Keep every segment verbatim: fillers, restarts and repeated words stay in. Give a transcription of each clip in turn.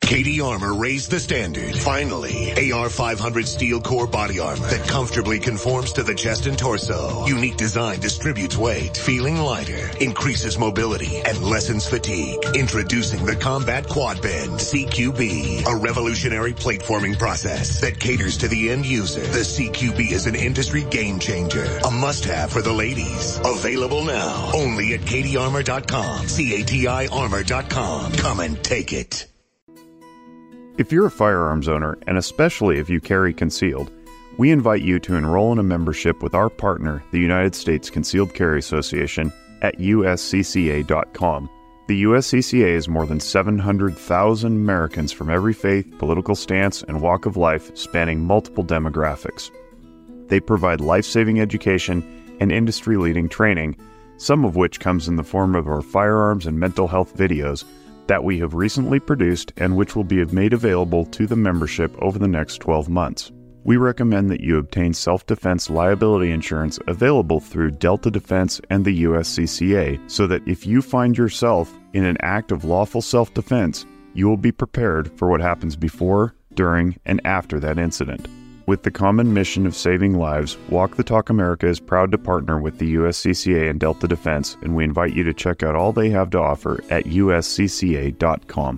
K D Armor raised the standard. Finally, A R five hundred steel core body armor that comfortably conforms to the chest and torso. Unique design distributes weight, feeling lighter, increases mobility, and lessens fatigue. Introducing the Combat Quad Bend C Q B, a revolutionary plate forming process that caters to the end user. The C Q B is an industry game changer, a must-have for the ladies. Available now, only at K D armor dot com. C A T I armor dot com. Come and take it. If you're a firearms owner, and especially if you carry concealed, we invite you to enroll in a membership with our partner, the United States Concealed Carry Association, at U S C C A dot com. The U S C C A is more than seven hundred thousand Americans from every faith, political stance, and walk of life, spanning multiple demographics. They provide life-saving education and industry-leading training, some of which comes in the form of our firearms and mental health videos that we have recently produced and which will be made available to the membership over the next twelve months. We recommend that you obtain self-defense liability insurance available through Delta Defense and the U S C C A so that if you find yourself in an act of lawful self-defense, you will be prepared for what happens before, during, and after that incident. With the common mission of saving lives, Walk the Talk America is proud to partner with the U S C C A and Delta Defense, and we invite you to check out all they have to offer at U S C C A dot com.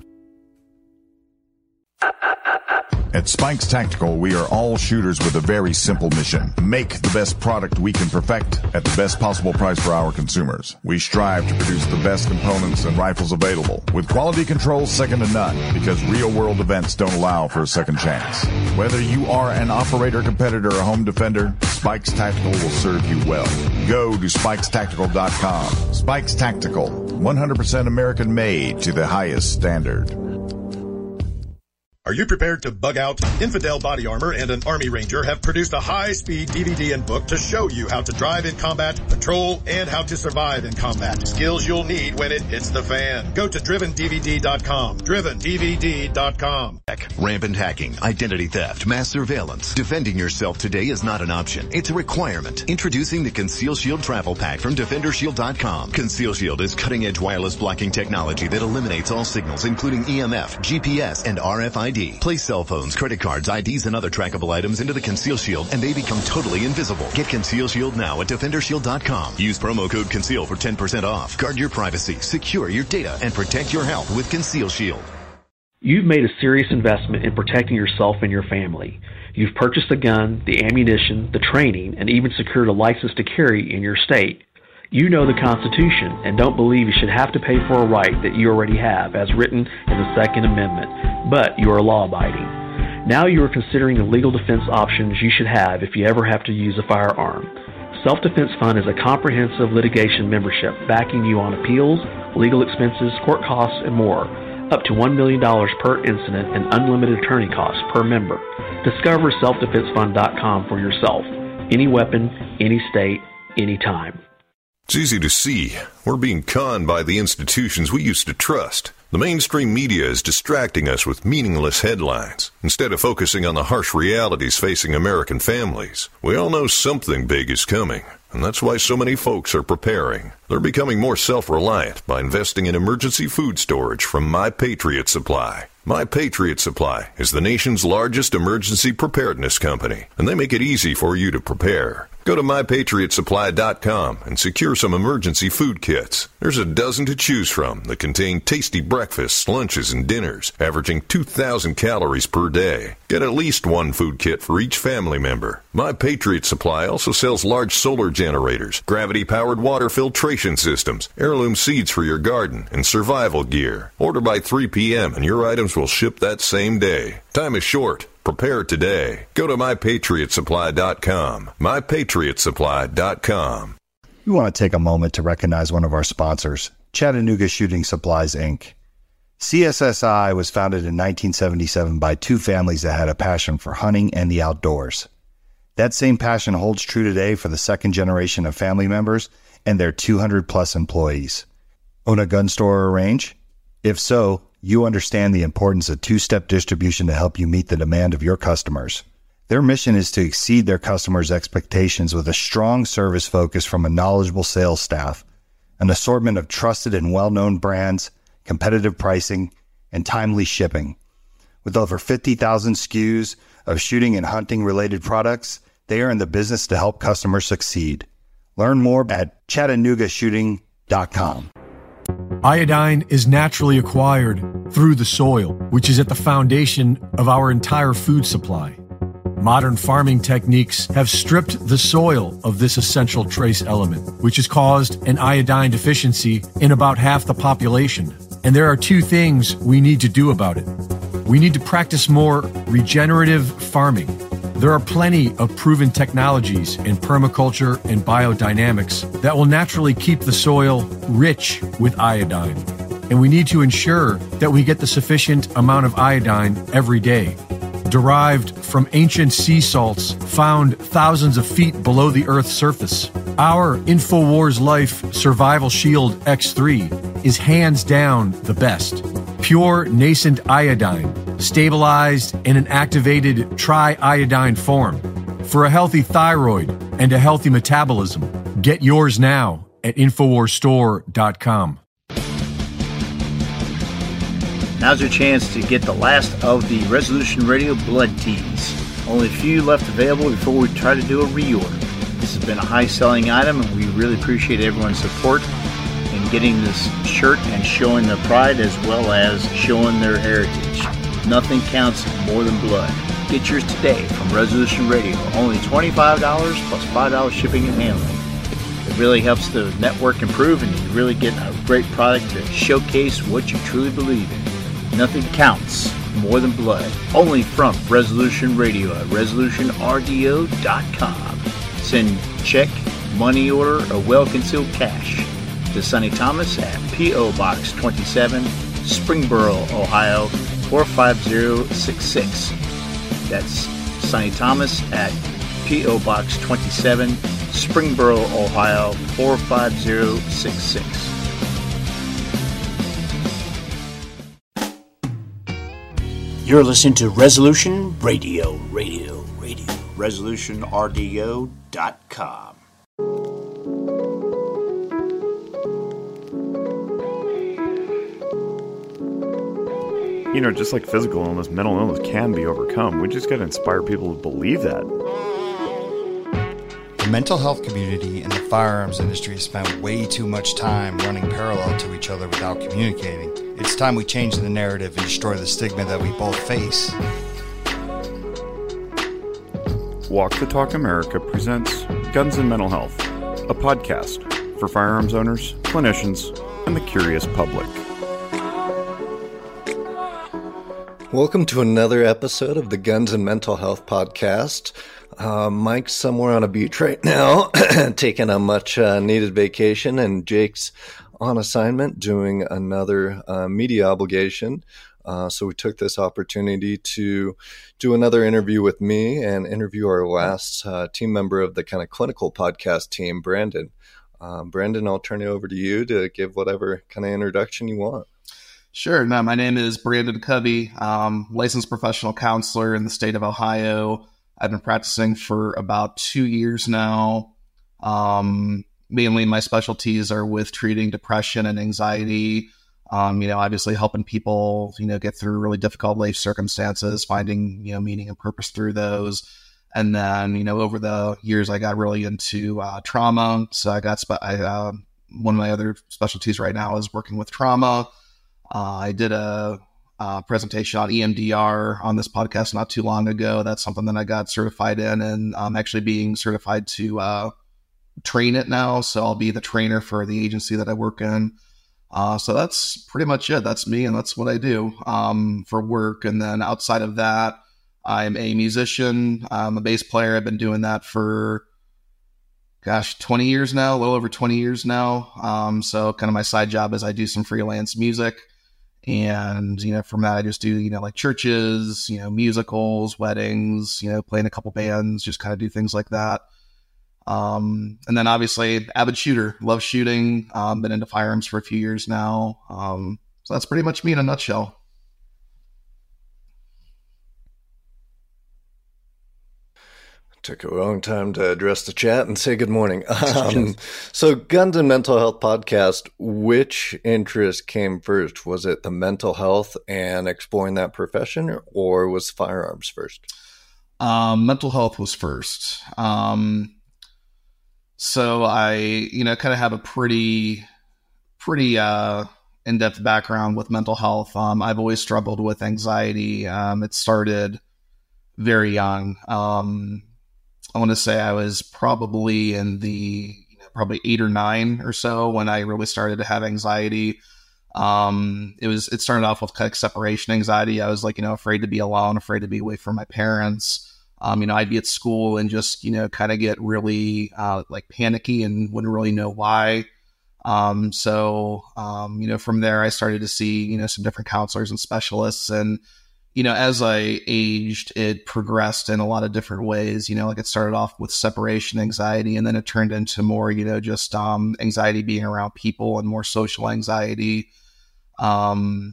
At Spikes Tactical, we are all shooters with a very simple mission. Make the best product we can perfect at the best possible price for our consumers. We strive to produce the best components and rifles available, with quality control second to none, because real-world events don't allow for a second chance. Whether you are an operator, competitor, or home defender, Spikes Tactical will serve you well. Go to Spikes Tactical dot com. Spikes Tactical, one hundred percent American-made to the highest standard. Are you prepared to bug out? Infidel Body Armor and an Army Ranger have produced a high-speed D V D and book to show you how to drive in combat, patrol, and how to survive in combat. Skills you'll need when it hits the fan. Go to driven D V D dot com. driven D V D dot com. Rampant hacking, identity theft, mass surveillance. Defending yourself today is not an option. It's a requirement. Introducing the Conceal Shield Travel Pack from defender shield dot com. Conceal Shield is cutting-edge wireless blocking technology that eliminates all signals, including E M F, G P S, and R F I D. Place cell phones, credit cards, I Ds, and other trackable items into the Conceal Shield, and they become totally invisible. Get Conceal Shield now at defender shield dot com. Use promo code CONCEAL for ten percent off. Guard your privacy, secure your data, and protect your health with Conceal Shield. You've made a serious investment in protecting yourself and your family. You've purchased the gun, the ammunition, the training, and even secured a license to carry in your state. You know the Constitution and don't believe you should have to pay for a right that you already have as written in the Second Amendment, but you are law-abiding. Now you are considering the legal defense options you should have if you ever have to use a firearm. Self-Defense Fund is a comprehensive litigation membership backing you on appeals, legal expenses, court costs, and more, up to one million dollars per incident and unlimited attorney costs per member. Discover self defense fund dot com for yourself. Any weapon, any state, any time. It's easy to see. We're being conned by the institutions we used to trust. The mainstream media is distracting us with meaningless headlines, instead of focusing on the harsh realities facing American families. We all know something big is coming, and that's why so many folks are preparing. They're becoming more self-reliant by investing in emergency food storage from My Patriot Supply. My Patriot Supply is the nation's largest emergency preparedness company, and they make it easy for you to prepare. Go to my patriot supply dot com and secure some emergency food kits. There's a dozen to choose from that contain tasty breakfasts, lunches, and dinners, averaging two thousand calories per day. Get at least one food kit for each family member. My Patriot Supply also sells large solar generators, gravity-powered water filtration systems, heirloom seeds for your garden, and survival gear. Order by three p.m. and your items will ship that same day. Time is short. Prepare today. Go to my patriot supply dot com. my patriot supply dot com. We want to take a moment to recognize one of our sponsors, Chattanooga Shooting Supplies, Incorporated. C S S I was founded in nineteen seventy-seven by two families that had a passion for hunting and the outdoors. That same passion holds true today for the second generation of family members and their two hundred plus employees. Own a gun store or range? If so, you understand the importance of two-step distribution to help you meet the demand of your customers. Their mission is to exceed their customers' expectations with a strong service focus from a knowledgeable sales staff, an assortment of trusted and well-known brands, competitive pricing, and timely shipping. With over fifty thousand S K Us of shooting and hunting related products, they are in the business to help customers succeed. Learn more at chattanooga shooting dot com. Iodine is naturally acquired through the soil, which is at the foundation of our entire food supply. Modern farming techniques have stripped the soil of this essential trace element, which has caused an iodine deficiency in about half the population. And there are two things we need to do about it. We need to practice more regenerative farming. There are plenty of proven technologies in permaculture and biodynamics that will naturally keep the soil rich with iodine. And we need to ensure that we get the sufficient amount of iodine every day. Derived from ancient sea salts found thousands of feet below the Earth's surface, our InfoWars Life Survival Shield X three is hands down the best. Pure nascent iodine, stabilized in an activated triiodine form. For a healthy thyroid and a healthy metabolism, get yours now at infowars store dot com. Now's your chance to get the last of the Resolution Radio Blood Tees. Only a few left available before we try to do a reorder. This has been a high-selling item, and we really appreciate everyone's support in getting this shirt and showing their pride as well as showing their heritage. Nothing counts more than blood. Get yours today from Resolution Radio. Only twenty-five dollars plus five dollars shipping and handling. It really helps the network improve, and you really get a great product to showcase what you truly believe in. Nothing counts more than blood. Only from Resolution Radio at resolution r d o dot com. Send check, money order, or well-concealed cash to Sonny Thomas at P O Box twenty-seven, Springboro, Ohio four five zero six six. That's Sonny Thomas at P O Box twenty-seven, Springboro, Ohio four five zero six six. You're listening to Resolution Radio, Radio, Radio. resolution r d o dot com. You know, just like physical illness, mental illness can be overcome. We just got to inspire people to believe that. The mental health community and the firearms industry spend way too much time running parallel to each other without communicating. It's time we change the narrative and destroy the stigma that we both face. Walk the Talk America presents Guns and Mental Health, a podcast for firearms owners, clinicians, and the curious public. Welcome to another episode of the Guns and Mental Health podcast. Uh, Mike's somewhere on a beach right now, taking a much uh, needed vacation, and Jake's on assignment doing another uh, media obligation. Uh, so we took this opportunity to do another interview with me and interview our last uh, team member of the kind of clinical podcast team, Brandon. Um, Brandon, I'll turn it over to you to give whatever kind of introduction you want. Sure. No, my name is Brandon Covey, um, licensed professional counselor in the state of Ohio. I've been practicing for about two years now. Um, mainly my specialties are with treating depression and anxiety. Um, you know, obviously helping people, you know, get through really difficult life circumstances, finding, you know, meaning and purpose through those. And then, you know, over the years, I got really into uh, trauma. So I got, spe- I, uh, one of my other specialties right now is working with trauma. Uh, I did a, a presentation on E M D R on this podcast not too long ago. That's something that I got certified in, and I'm actually being certified to uh, train it now. So I'll be the trainer for the agency that I work in. Uh, so that's pretty much it. That's me, and that's what I do um, for work. And then outside of that, I'm a musician. I'm a bass player. I've been doing that for, gosh, twenty years now, a little over twenty years now. Um, so kind of my side job is I do some freelance music. And, you know, from that, I just do, you know, like churches, you know, musicals, weddings, you know, playing a couple bands, just kind of do things like that. Um, and then obviously avid shooter, love shooting, um, been into firearms for a few years now. Um, so that's pretty much me in a nutshell. Took a long time to address the chat and say good morning. Um, so Guns and Mental Health Podcast, which interest came first? Was it the mental health and exploring that profession, or was firearms first? Um, mental health was first. Um, so I, you know, kind of have a pretty, pretty uh, in-depth background with mental health. Um, I've always struggled with anxiety. Um, it started very young. Um, I want to say I was probably in the you know, probably eight or nine or so when I really started to have anxiety. Um, it was it started off with kind of separation anxiety. I was like, you know, afraid to be alone, afraid to be away from my parents. Um, you know, I'd be at school and just, you know, kind of get really uh, like panicky and wouldn't really know why. Um, so, um, you know, from there, I started to see, you know, some different counselors and specialists. And you know, as I aged, it progressed in a lot of different ways. You know, like it started off with separation anxiety, and then it turned into more, you know, just um, anxiety being around people and more social anxiety. Um,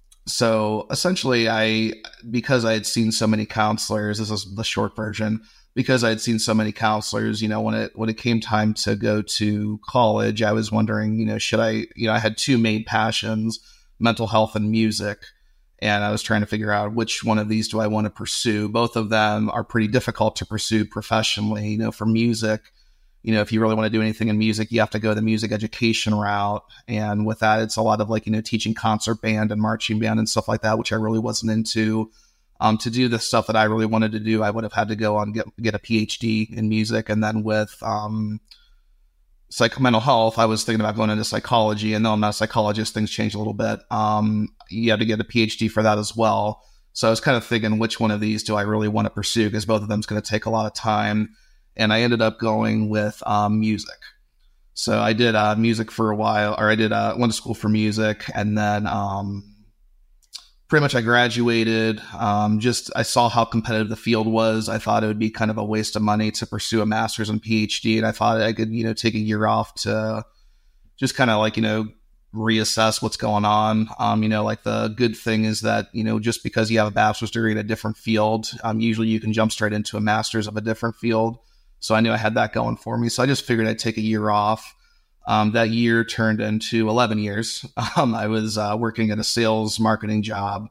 so essentially, I, because I had seen so many counselors, this is the short version, because I had seen so many counselors, you know, when it when it came time to go to college, I was wondering, you know, should I, you know, I had two main passions, mental health and music. And I was trying to figure out which one of these do I want to pursue. Both of them are pretty difficult to pursue professionally. You know, for music, you know, if you really want to do anything in music, you have to go the music education route. And with that, it's a lot of like, you know, teaching concert band and marching band and stuff like that, which I really wasn't into. Um, to do the stuff that I really wanted to do, I would have had to go on get get a P H D in music. And then with um, psych mental health, I was thinking about going into psychology, and though I'm not a psychologist, things changed a little bit. Um, you had to get a P H D for that as well. So I was kind of thinking, which one of these do I really want to pursue? Because both of them is going to take a lot of time. And I ended up going with um, music. So I did uh, music for a while, or I did uh, went to school for music, and then um, pretty much I graduated. Um, just I saw how competitive the field was. I thought it would be kind of a waste of money to pursue a master's and P H D, and I thought I could, you know, take a year off to just kind of like, you know, reassess what's going on. Um, you know, like the good thing is that, you know, just because you have a bachelor's degree in a different field, um, usually you can jump straight into a master's of a different field. So I knew I had that going for me. So I just figured I'd take a year off. Um, that year turned into eleven years. Um, I was uh, working at a sales marketing job.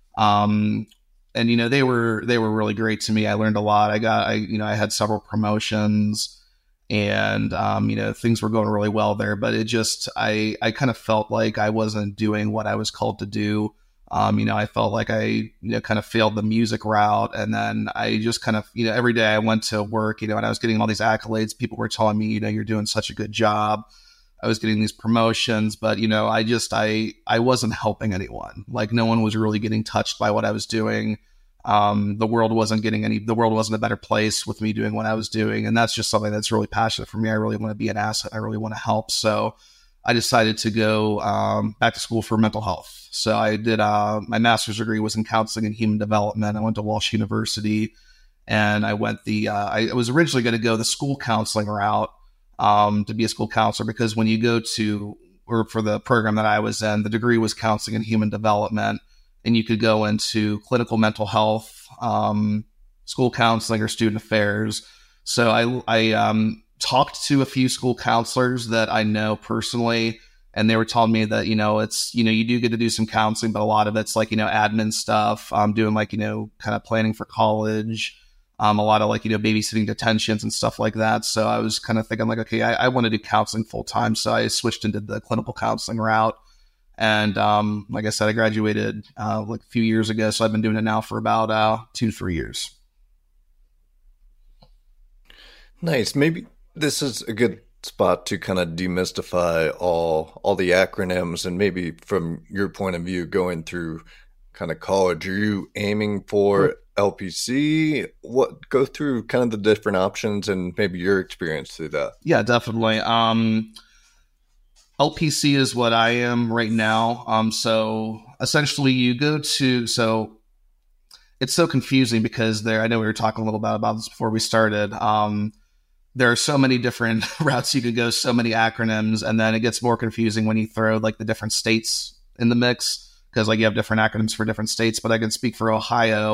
Um, and, you know, they were, they were really great to me. I learned a lot. I got, I, you know, I had several promotions. And, um, you know, things were going really well there, but it just, I, I kind of felt like I wasn't doing what I was called to do. Um, you know, I felt like I, you know, kind of failed the music route. And then I just kind of, you know, every day I went to work, you know, and I was getting all these accolades. People were telling me, you know, you're doing such a good job. I was getting these promotions, but, you know, I just, I, I wasn't helping anyone. Like no one was really getting touched by what I was doing. Um, the world wasn't getting any, the world wasn't a better place with me doing what I was doing. And that's just something that's really passionate for me. I really want to be an asset. I really want to help. So I decided to go, um, back to school for mental health. So I did, uh, my master's degree was in counseling and human development. I went to Walsh University, and I went the, uh, I was originally going to go the school counseling route, um, to be a school counselor, because when you go to, or for the program that I was in, the degree was counseling and human development. And you could go into clinical mental health, um, school counseling, or student affairs. So I, I um, talked to a few school counselors that I know personally, and they were telling me that, you know, it's, you know, you do get to do some counseling, but a lot of it's like, you know, admin stuff. I'm doing like, you know, kind of planning for college, um, a lot of like, you know, babysitting detentions and stuff like that. So I was kind of thinking like, okay, I, I want to do counseling full time. So I switched into the clinical counseling route. And um, like I said, I graduated uh, like a few years ago, so I've been doing it now for about uh, two, three years. Nice. Maybe this is a good spot to kind of demystify all all the acronyms, and maybe from your point of view, going through kind of college, are you aiming for L P C? What go through kind of the different options and maybe your experience through that? Yeah, definitely. Um, L P C is what I am right now. Um, so essentially you go to, so it's so confusing because there, I know we were talking a little bit about this before we started. Um, there are so many different routes you could go, so many acronyms, and then it gets more confusing when you throw like the different states in the mix, because like you have different acronyms for different states. But I can speak for Ohio.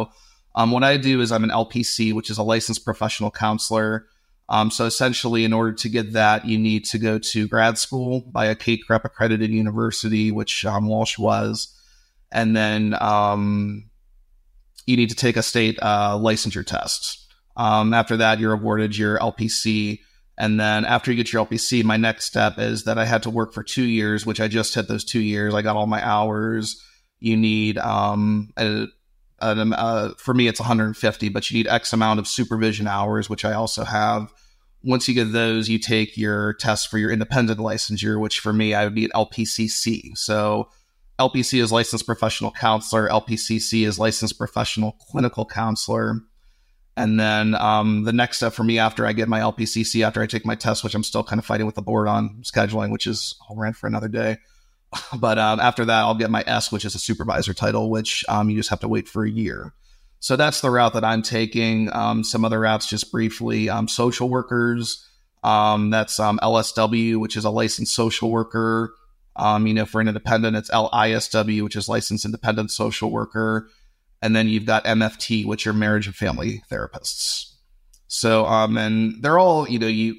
Um, what I do is I'm an L P C, which is a licensed professional counselor. Um, so essentially, in order to get that, you need to go to grad school by a K C R E P accredited university, which um, Walsh was. And then um, you need to take a state uh, licensure test. Um, after that, you're awarded your L P C. And then after you get your L P C, my next step is that I had to work for two years, which I just hit those two years. I got all my hours. You need, um, a, a, uh, for me, it's one hundred fifty, but you need X amount of supervision hours, which I also have. Once you get those, you take your test for your independent licensure, which for me, I would be an L P C C. So L P C is licensed professional counselor. L P C C is licensed professional clinical counselor. And then um, the next step for me after I get my L P C C, after I take my test, which I'm still kind of fighting with the board on scheduling, which is I'll rant for another day. But um, after that, I'll get my S, which is a supervisor title, which um, you just have to wait for a year. So that's the route that I'm taking. Um, some other routes, just briefly, um, social workers. Um, that's um, L S W, which is a licensed social worker. Um, you know, for an independent, it's L I S W, which is licensed independent social worker. And then you've got M F T, which are marriage and family therapists. So, um, and they're all, you know, you,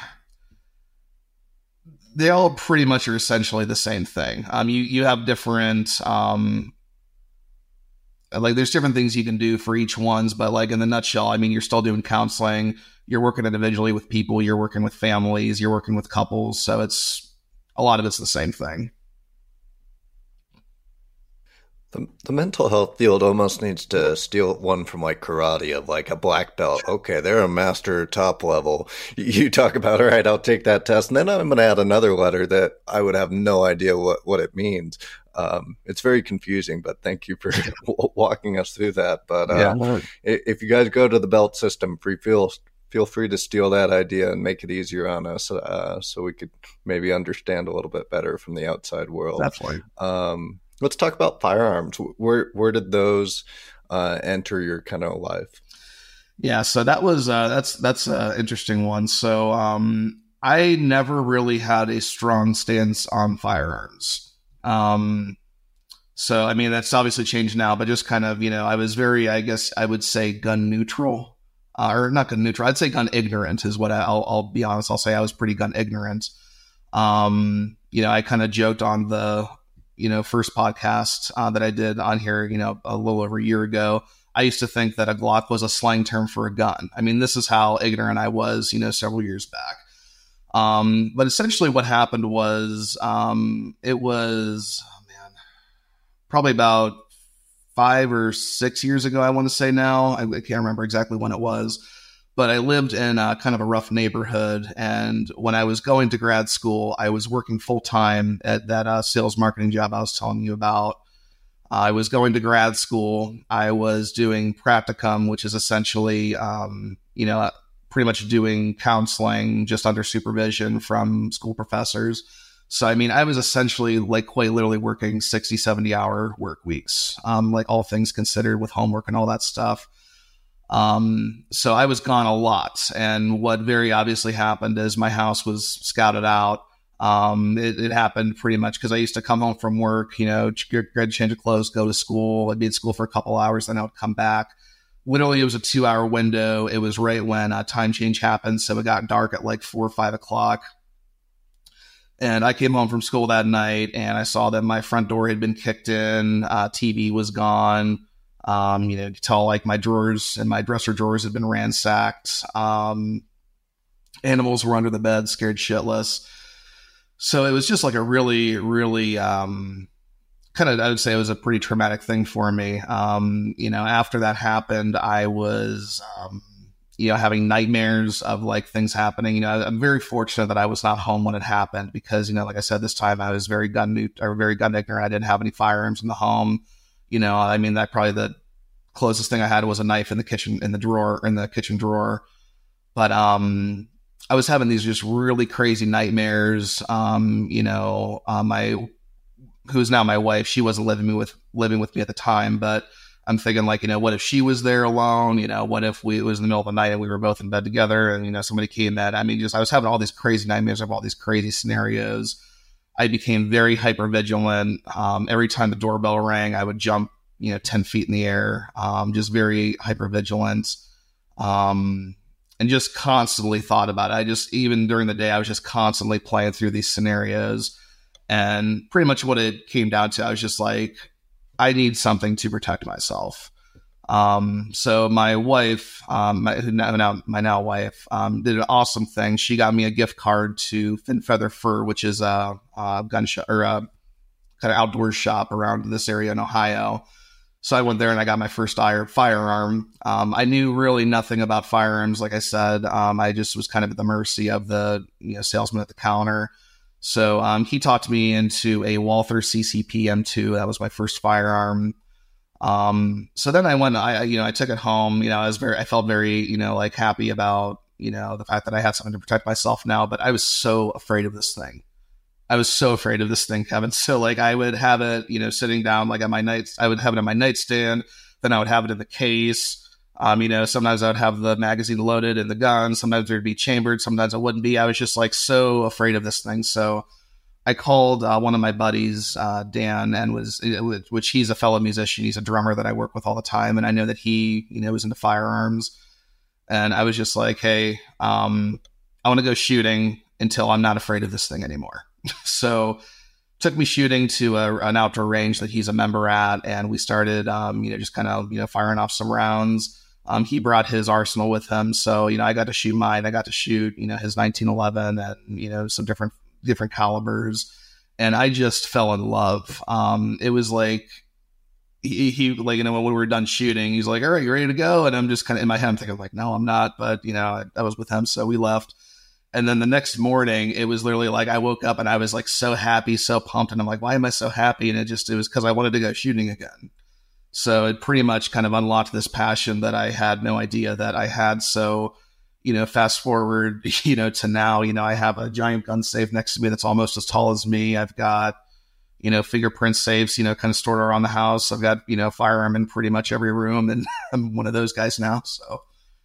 they all pretty much are essentially the same thing. Um, you, you have different, um, like there's different things you can do for each ones, but like in the nutshell, I mean, you're still doing counseling, you're working individually with people, you're working with families, you're working with couples. So it's, a lot of it's the same thing. The, the mental health field almost needs to steal one from like karate of like a black belt. Okay, they're a master top level. You talk about, all right, I'll take that test. And then I'm going to add another letter that I would have no idea what, what it means. Um, it's very confusing, but thank you for walking us through that. But uh, yeah. If you guys go to the belt system, free feel, feel free to steal that idea and make it easier on us uh, so we could maybe understand a little bit better from the outside world. Definitely. Um, Let's talk about firearms. Where where did those uh, enter your kind of life? Yeah, so that was uh, that's that's an interesting one. So um, I never really had a strong stance on firearms. Um, so I mean that's obviously changed now, but just kind of you know I was very I guess I would say gun neutral, uh, or not gun neutral. I'd say gun ignorant is what I, I'll I'll be honest. I'll say I was pretty gun ignorant. Um, you know I kind of joked on the you know, first podcast uh, that I did on here, you know, a little over a year ago, I used to think that a Glock was a slang term for a gun. I mean, this is how ignorant I was, you know, several years back. Um, but essentially what happened was, um, it was, oh man, probably about five or six years ago, I want to say now. I, I can't remember exactly when it was. But I lived in a, kind of a rough neighborhood. And when I was going to grad school, I was working full time at that uh, sales marketing job I was telling you about. I was going to grad school. I was doing practicum, which is essentially, um, you know, pretty much doing counseling just under supervision from school professors. So, I mean, I was essentially like quite literally working sixty, seventy hour work weeks, um, like all things considered with homework and all that stuff. Um, so I was gone a lot. And what very obviously happened is my house was scouted out. Um, it, it happened pretty much because I used to come home from work, you know, get ready to change of clothes, go to school. I'd be at school for a couple hours, then I would come back. Literally, it was a two hour window. It was right when uh, time change happened. So it got dark at like four or five o'clock. And I came home from school that night and I saw that my front door had been kicked in. Uh, T V was gone. Um, you know, you could tell like my drawers and my dresser drawers had been ransacked. Um, animals were under the bed, scared shitless. So it was just like a really, really, um, kind of, I would say it was a pretty traumatic thing for me. Um, you know, after that happened, I was, um, you know, having nightmares of like things happening. You know, I'm very fortunate that I was not home when it happened because, you know, like I said, this time I was very gun neut- or very gun ignorant. I didn't have any firearms in the home. You know, I mean, that probably the closest thing I had was a knife in the kitchen, in the drawer, in the kitchen drawer. But um, I was having these just really crazy nightmares. Um, you know, uh, my, who's now my wife, she wasn't living me with living with me at the time, but I'm thinking like, you know, what if she was there alone? You know, what if we, it was in the middle of the night and we were both in bed together and, you know, somebody came in. I mean, just, I was having all these crazy nightmares of all these crazy scenarios. I became very hyper vigilant. Um, every time the doorbell rang, I would jump, you know, ten feet in the air, um, just very hyper vigilant, um, and just constantly thought about it. I just, even during the day, I was just constantly playing through these scenarios, and pretty much what it came down to, I was just like, I need something to protect myself. Um, so my wife, um, my now, my now wife, um, did an awesome thing. She got me a gift card to Fin Feather Fur, which is a, a gun shop or a kind of outdoor shop around this area in Ohio. So I went there and I got my first firearm. Um, I knew really nothing about firearms. Like I said, um, I just was kind of at the mercy of the, you know, salesman at the counter. So, um, he talked me into a Walther C C P M two. That was my first firearm. Um, so then I went, I, you know, I took it home, you know, I was very, I felt very, you know, like happy about, you know, the fact that I had something to protect myself now, but I was so afraid of this thing. I was so afraid of this thing, Kevin. So like I would have it, you know, sitting down like on my night, I would have it on my nightstand. Then I would have it in the case. Um, you know, sometimes I would have the magazine loaded in the gun. Sometimes there'd be chambered. Sometimes it wouldn't be. I was just like so afraid of this thing. So I called uh, one of my buddies, uh, Dan, and was, which he's a fellow musician. He's a drummer that I work with all the time. And I know that he, you know, was into firearms. And I was just like, hey, um, I want to go shooting until I'm not afraid of this thing anymore. So took me shooting to a, an outdoor range that he's a member at. And we started, um, you know, just kind of, you know, firing off some rounds. Um, he brought his arsenal with him. So, you know, I got to shoot mine. I got to shoot, you know, his nineteen eleven and, you know, some different different calibers, and I just fell in love. Um, it was like he, he, like, you know, when we were done shooting, he's like, all right, you ready to go? And I'm just kind of in my head, I'm thinking like, no, I'm not, but you know, I, I was with him. So we left. And then the next morning it was literally like, I woke up and I was like so happy, so pumped. And I'm like, why am I so happy? And it just, it was cause I wanted to go shooting again. So it pretty much kind of unlocked this passion that I had no idea that I had. So, you know, fast forward, you know, to now, you know, I have a giant gun safe next to me that's almost as tall as me. I've got, you know, fingerprint safes, you know, kind of stored around the house. I've got, you know, firearm in pretty much every room, and I'm one of those guys now. So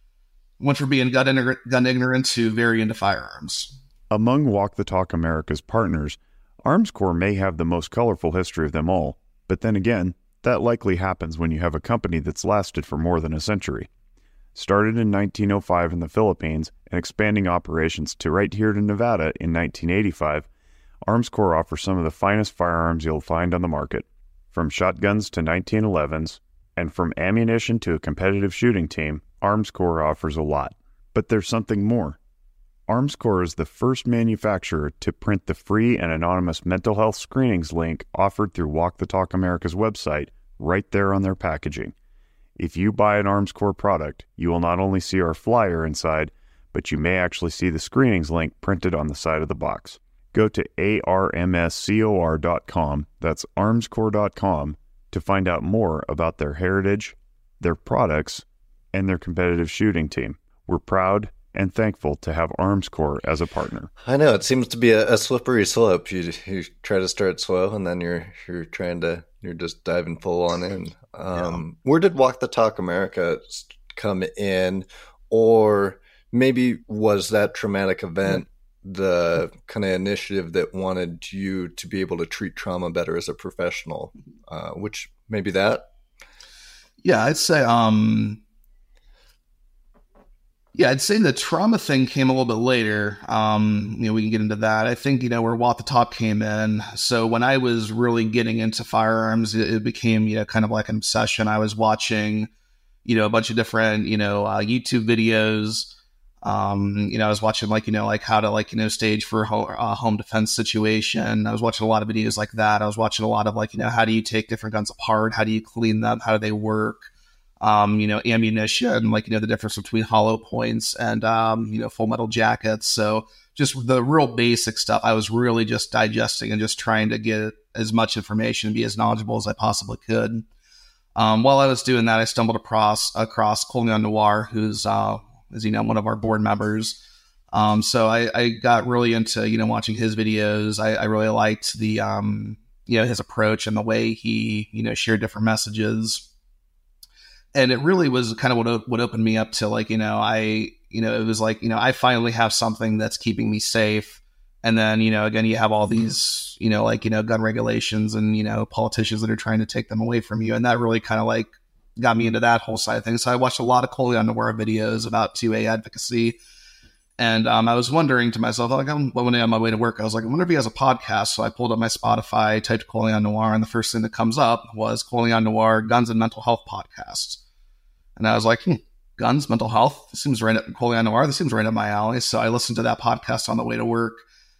went from being gun, ignorant, gun ignorant to very into firearms. Among Walk the Talk America's partners, Armscor may have the most colorful history of them all, but then again, that likely happens when you have a company that's lasted for more than a century. Started in nineteen oh five in the Philippines and expanding operations to right here to Nevada in nineteen eighty-five, Armscor offers some of the finest firearms you'll find on the market. From shotguns to nineteen elevens, and from ammunition to a competitive shooting team, Armscor offers a lot. But there's something more. Armscor is the first manufacturer to print the free and anonymous mental health screenings link offered through Walk the Talk America's website right there on their packaging. If you buy an Armscor product, you will not only see our flyer inside, but you may actually see the screenings link printed on the side of the box. Go to A R M S C O R dot com, that's armscor dot com, to find out more about their heritage, their products, and their competitive shooting team. We're proud and thankful to have Armscor as a partner. I know, it seems to be a, a slippery slope. You you try to start slow, and then you're you're trying to you're just diving full on in. Um, yeah. Where did Walk the Talk America come in, or maybe was that traumatic event the kind of initiative that wanted you to be able to treat trauma better as a professional? Uh, which maybe that. Yeah, I'd say. Um... Yeah, I'd say the trauma thing came a little bit later. Um, you know, we can get into that. I think, you know, where Walk the Talk came in. So when I was really getting into firearms, it, it became, you know, kind of like an obsession. I was watching, you know, a bunch of different, you know, uh, YouTube videos. Um, you know, I was watching like, you know, like how to like, you know, stage for a home, uh, home defense situation. I was watching a lot of videos like that. I was watching a lot of like, you know, how do you take different guns apart? How do you clean them? How do they work? Um, you know, ammunition, like, you know, the difference between hollow points and, um, you know, full metal jackets. So just the real basic stuff. I was really just digesting and just trying to get as much information and be as knowledgeable as I possibly could. Um, while I was doing that, I stumbled across, across Colion Noir, who's, uh, as you know, one of our board members. Um, so I, I got really into, you know, watching his videos. I, I really liked the, um, you know, his approach and the way he, you know, shared different messages. And it really was kind of what what opened me up to, like, you know, I, you know, it was like, you know, I finally have something that's keeping me safe And then, you know, again, you have all these, you know, like, you know, gun regulations and, you know, politicians that are trying to take them away from you. And that really kind of like got me into that whole side of things. So I watched a lot of Colion Noir videos about two A advocacy. And um, I was wondering to myself, like, I'm one day on my way to work, I was like, I wonder if he has a podcast. So I pulled up my Spotify, typed Colion Noir, and the first thing that comes up was Colion Noir Guns and Mental Health Podcast. And I was like, hmm, guns, mental health, this seems right up, Colion Noir, this seems right up my alley. So I listened to that podcast on the way to work.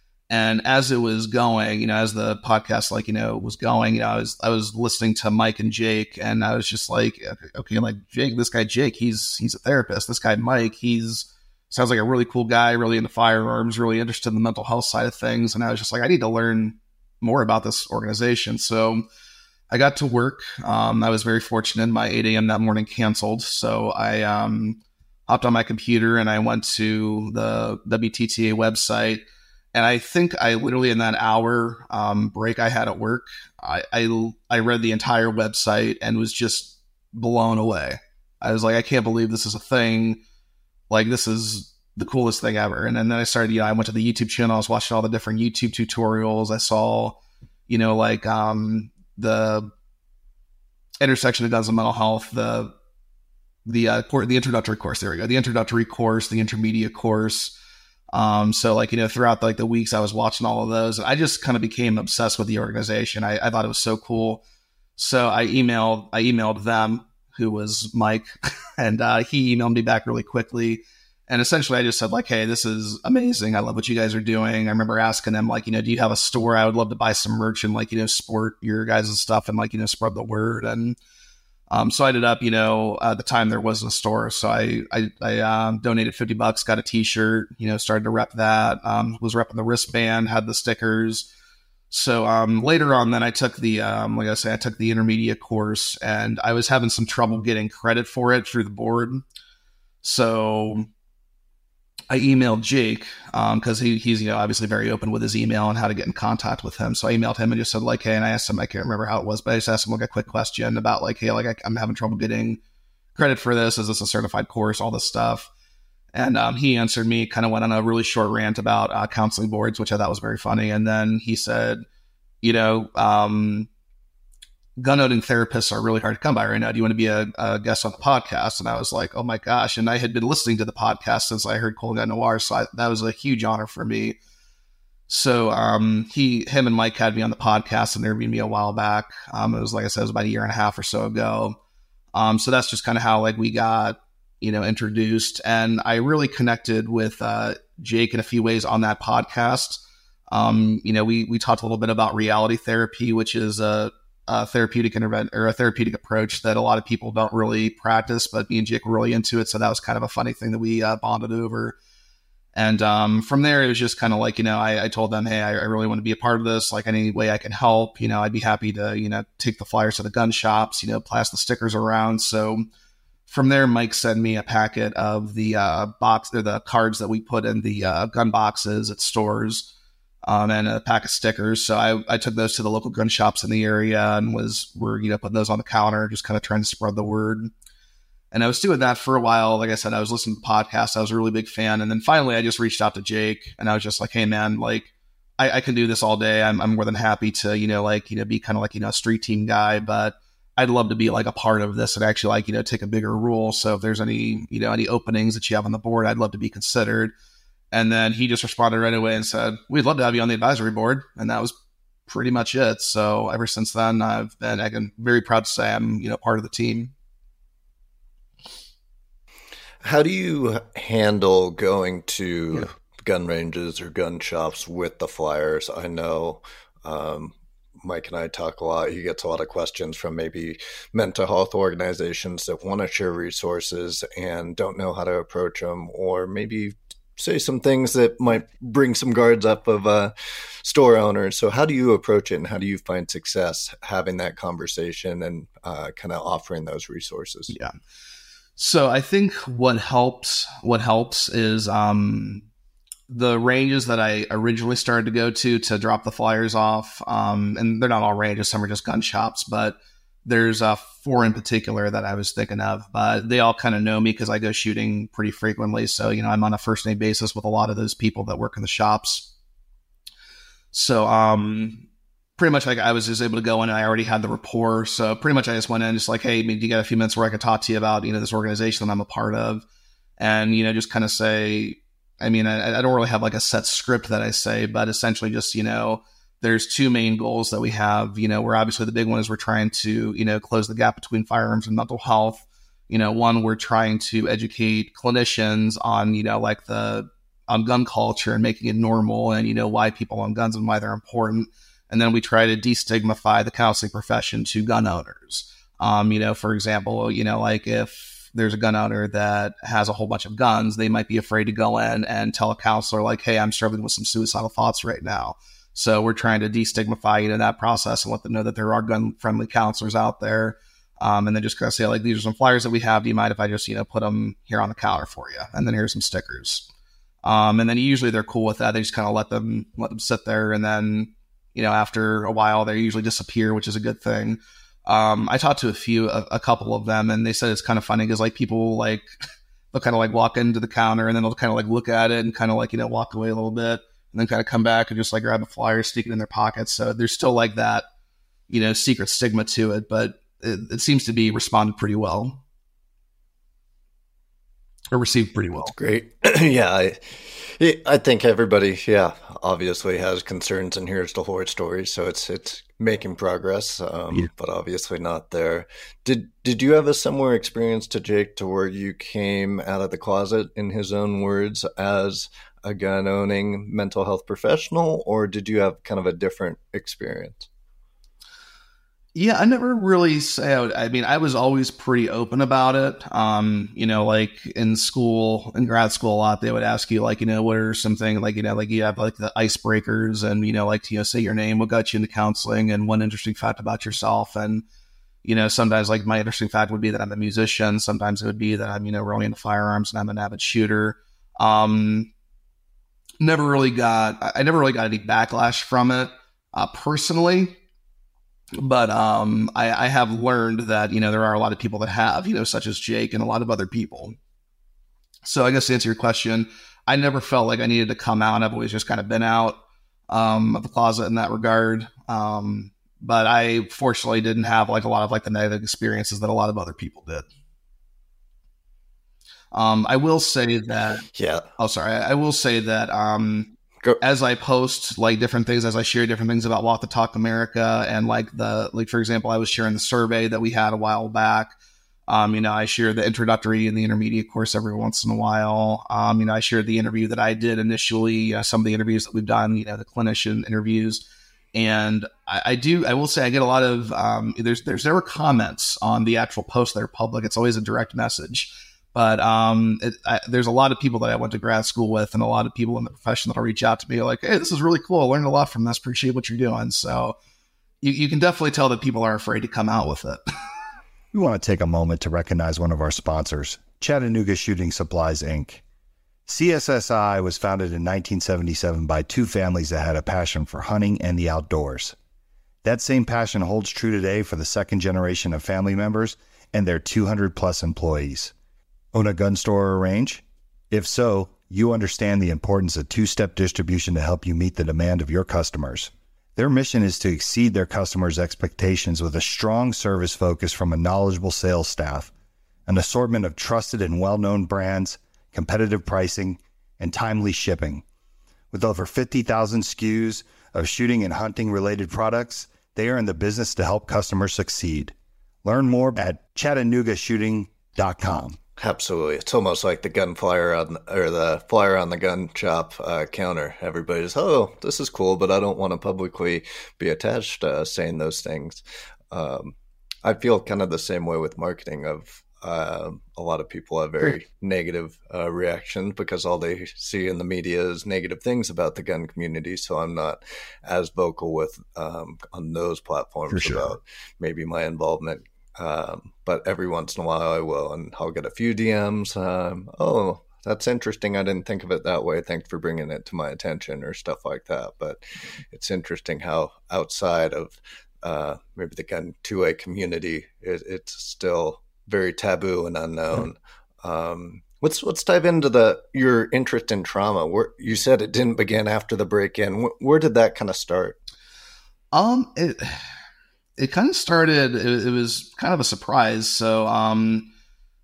And as it was going, you know, as the podcast, like, you know, was going, you know, I was, I was listening to Mike and Jake, and I was just like, okay, like Jake, this guy, Jake, he's, he's a therapist. This guy, Mike, he's sounds like a really cool guy, really into firearms, really interested in the mental health side of things. And I was just like, I need to learn more about this organization. So I got to work. Um, I was very fortunate. My eight a.m. that morning canceled. So I, um, hopped on my computer and I went to the W T T A website. And I think I literally in that hour um, break I had at work, I, I I read the entire website and was just blown away. I was like, I can't believe this is a thing. Like, this is the coolest thing ever. And then, then I started, you know, I went to the YouTube channel. I was watching all the different YouTube tutorials. I saw, you know, like um, the intersection of guns and mental health, the the uh, cor- the introductory course. There we go. The introductory course, the intermediate course. Um, so like, you know, throughout like the weeks I was watching all of those, and I just kind of became obsessed with the organization. I, I thought it was so cool. So I emailed, I emailed them, who was Mike, and, uh, he emailed me back really quickly. And essentially I just said like, hey, this is amazing. I love what you guys are doing. I remember asking them like, you know, do you have a store? I would love to buy some merch and like, you know, support your guys' stuff and like, you know, spread the word. And, Um, so I ended up, you know, at the time there wasn't a store. So I, I, I um, donated fifty bucks, got a t-shirt, you know, started to rep that, um, was repping the wristband, had the stickers. So um, later on, then I took the, um, like I say, I took the intermediate course, and I was having some trouble getting credit for it through the board. So I emailed Jake, um, cause he, he's, you know, obviously very open with his email and how to get in contact with him. So I emailed him and just said like, hey, and I asked him, I can't remember how it was, but I just asked him like a quick question about like, hey, like I, I'm having trouble getting credit for this. Is this a certified course? All this stuff. And, um, he answered me, kind of went on a really short rant about, uh, counseling boards, which I thought was very funny. And then he said, you know, um, gun owning therapists are really hard to come by right now. Do you want to be a, a guest on the podcast? And I was like, oh my gosh. And I had been listening to the podcast since I heard Colion Noir. So I, that was a huge honor for me. So, um, he, him and Mike had me on the podcast and interviewed me a while back. Um, it was, like I said, it was about a year and a half or so ago. Um, so that's just kind of how like we got, you know, introduced, and I really connected with, uh, Jake in a few ways on that podcast. Um, you know, we, we talked a little bit about reality therapy, which is a, a therapeutic intervention or a therapeutic approach that a lot of people don't really practice, but me and Jake were really into it. So that was kind of a funny thing that we uh, bonded over. And um, from there, it was just kind of like, you know, I, I told them, hey, I, I really want to be a part of this. Like any way I can help, you know, I'd be happy to, you know, take the flyers to the gun shops, you know, pass the stickers around. So from there, Mike sent me a packet of the uh, box or the cards that we put in the uh, gun boxes at stores. Um, and a pack of stickers. So I, I took those to the local gun shops in the area and was, were, you know, putting those on the counter, just kind of trying to spread the word. And I was doing that for a while. Like I said, I was listening to podcasts. I was a really big fan. And then finally I just reached out to Jake and I was just like, hey man, like I, I can do this all day. I'm, I'm more than happy to, you know, like, you know, be kind of like, you know, a street team guy, but I'd love to be like a part of this and actually like, you know, take a bigger role. So if there's any, you know, any openings that you have on the board, I'd love to be considered. And then he just responded right away and said, we'd love to have you on the advisory board. And that was pretty much it. So ever since then, I've been, I'm very proud to say I'm, you know, part of the team. How do you handle going to yeah. gun ranges or gun shops with the flyers? I know um, Mike and I talk a lot. He gets a lot of questions from maybe mental health organizations that want to share resources and don't know how to approach them, or maybe say some things that might bring some guards up of uh, store owners. So how do you approach it, and how do you find success having that conversation and uh, kind of offering those resources? Yeah. So I think what helps, what helps is um, the ranges that I originally started to go to to drop the flyers off. Um, and they're not all ranges. Some are just gun shops, but there's uh, four in particular that I was thinking of, but they all kind of know me because I go shooting pretty frequently. So, you know, I'm on a first name basis with a lot of those people that work in the shops. So, um, pretty much like I was just able to go in and I already had the rapport. So pretty much I just went in just like, hey, do you got a few minutes where I could talk to you about, you know, this organization that I'm a part of? And, you know, just kind of say, I mean, I, I don't really have like a set script that I say, but essentially just, you know, there's two main goals that we have, you know, where obviously the big one is we're trying to, you know, close the gap between firearms and mental health. You know, one, we're trying to educate clinicians on, you know, like the, on gun culture and making it normal and, you know, why people own guns and why they're important. And then we try to destigmatize the counseling profession to gun owners. Um, you know, for example, you know, like if there's a gun owner that has a whole bunch of guns, they might be afraid to go in and tell a counselor like, hey, I'm struggling with some suicidal thoughts right now. So we're trying to destigmatize, you know, that process and let them know that there are gun-friendly counselors out there. Um, and then just kind of say, like, these are some flyers that we have. Do you mind if I just, you know, put them here on the counter for you? And then here's some stickers. Um, and then usually they're cool with that. They just kind of let them let them sit there. And then, you know, after a while, they usually disappear, which is a good thing. Um, I talked to a few, a, a couple of them, and they said it's kind of funny because, like, people, like, they'll kind of, like, walk into the counter and then they'll kind of, like, look at it and kind of, like, you know, walk away a little bit and then kind of come back and just, like, grab a flyer, stick it in their pockets. So there's still, like, that, you know, secret stigma to it, but it, it seems to be responded pretty well. Or received pretty well. That's great. yeah, I, I think everybody, yeah, obviously has concerns and hears the horror stories, so it's it's making progress, um, yeah. but obviously not there. Did did you have a similar experience to Jake, to where you came out of the closet, in his own words, as a gun-owning mental health professional, or did you have kind of a different experience? Yeah, I never really say, I mean, I was always pretty open about it. Um, you know, like in school, in grad school a lot, they would ask you, like, you know, what are some things, like, you know, like you have like the icebreakers and, you know, like, you know, say your name, what got you into counseling and one interesting fact about yourself. And, you know, sometimes like my interesting fact would be that I'm a musician. Sometimes it would be that I'm, you know, really into firearms and I'm an avid shooter. Um, never really got, I never really got any backlash from it, uh, personally. But um, I, I have learned that, you know, there are a lot of people that have, you know, such as Jake and a lot of other people. So I guess to answer your question, I never felt like I needed to come out. I've always just kind of been out um, of the closet in that regard. Um, but I fortunately didn't have like a lot of like the negative experiences that a lot of other people did. Um, I will say that. Yeah. Oh, sorry. I, I will say that. Um, Go. As I post like different things, as I share different things about Walk the Talk America, and like the, like, for example, I was sharing the survey that we had a while back. Um, you know, I share the introductory and the intermediate course every once in a while. Um, you know, I shared the interview that I did initially, uh, some of the interviews that we've done, you know, the clinician interviews. And I, I do, I will say I get a lot of, um, there's, there's never comments on the actual post that are public. It's always a direct message. But um, it, I, there's a lot of people that I went to grad school with and a lot of people in the profession that'll reach out to me like, hey, this is really cool. I learned a lot from this. Appreciate what you're doing. So you, you can definitely tell that people are afraid to come out with it. We want to take a moment to recognize one of our sponsors, Chattanooga Shooting Supplies, Incorporated. C S S I was founded in nineteen seventy-seven by two families that had a passion for hunting and the outdoors. That same passion holds true today for the second generation of family members and their two hundred plus employees. Own a gun store or range? If so, you understand the importance of two-step distribution to help you meet the demand of your customers. Their mission is to exceed their customers' expectations with a strong service focus from a knowledgeable sales staff, an assortment of trusted and well-known brands, competitive pricing, and timely shipping. With over fifty thousand S K Us of shooting and hunting-related products, they are in the business to help customers succeed. Learn more at chattanooga shooting dot com. Absolutely. It's almost like the gun flyer on, or the flyer on the gun shop uh, counter. Everybody's, oh, this is cool, but I don't want to publicly be attached to uh, saying those things. Um, I feel kind of the same way with marketing of uh, a lot of people have very negative uh, reactions because all they see in the media is negative things about the gun community. So I'm not as vocal with um, on those platforms sure. about maybe my involvement. Um, but every once in a while I will, and I'll get a few D Ms. Um, oh, that's interesting. I didn't think of it that way. Thanks for bringing it to my attention, or stuff like that. But it's interesting how outside of uh, maybe the gun two A community, it, it's still very taboo and unknown. Um, Let's let's dive into the your interest in trauma. Where you said it didn't begin after the break-in. Where, where did that kind of start? Um, it it kind of started. It, it was kind of a surprise. So, um,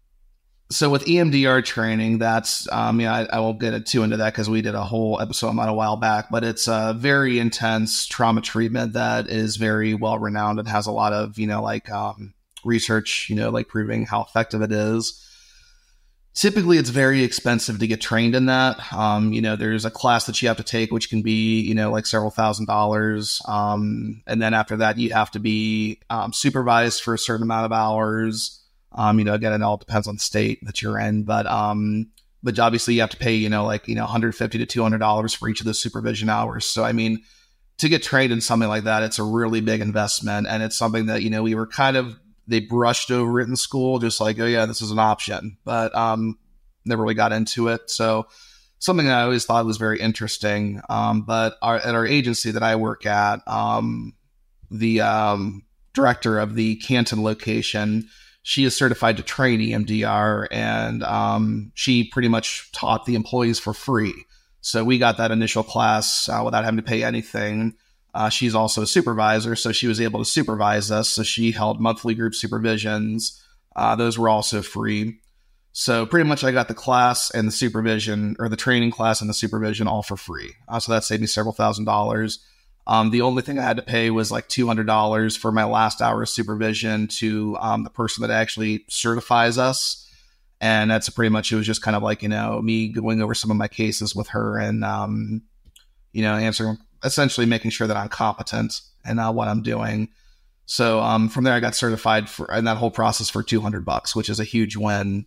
so with E M D R training, that's um, yeah, I, I won't get too into that because we did a whole episode on that a while back. But it's a very intense trauma treatment that is very well renowned and has a lot of you know like um research, you know, like proving how effective it is. Typically, it's very expensive to get trained in that. Um, you know, there's a class that you have to take, which can be, you know, like several thousand dollars. Um, and then after that, you have to be um, supervised for a certain amount of hours. Um, you know, again, it all depends on the state that you're in. But um, but obviously, you have to pay, you know, like, you know, one hundred fifty to two hundred dollars for each of those supervision hours. So, I mean, to get trained in something like that, it's a really big investment. And it's something that, you know, we were kind of, they brushed over it in school, just like, oh yeah, this is an option, but um, never really got into it. So something that I always thought was very interesting. Um, but our, at our agency that I work at, um, the um, director of the Canton location, she is certified to train E M D R, and um, she pretty much taught the employees for free. So we got that initial class uh, without having to pay anything. Uh, she's also a supervisor, so she was able to supervise us. So she held monthly group supervisions. Uh, those were also free. So pretty much I got the class and the supervision, or the training class and the supervision, all for free. Uh, so that saved me several thousand dollars. Um, the only thing I had to pay was like two hundred dollars for my last hour of supervision to um, the person that actually certifies us. And that's pretty much, it was just kind of like, you know, me going over some of my cases with her and, um, you know, answering, essentially making sure that I'm competent and uh, what I'm doing. So um, from there, I got certified for in that whole process for two hundred bucks, which is a huge win.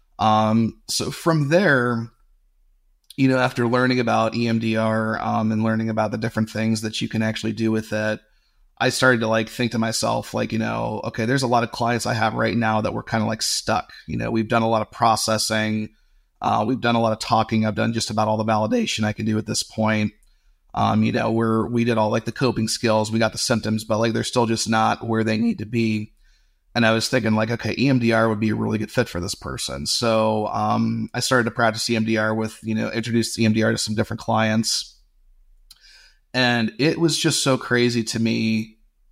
Um, so from there, you know, after learning about E M D R um, and learning about the different things that you can actually do with it, I started to like think to myself, like, you know, okay, there's a lot of clients I have right now that we're kind of like stuck. You know, we've done a lot of processing. Uh, we've done a lot of talking. I've done just about all the validation I can do at this point. Um, you know, we're, we did all like the coping skills, we got the symptoms, but like, they're still just not where they need to be. And I was thinking like, okay, E M D R would be a really good fit for this person. So, um, I started to practice E M D R with, you know, introduced E M D R to some different clients. And it was just so crazy to me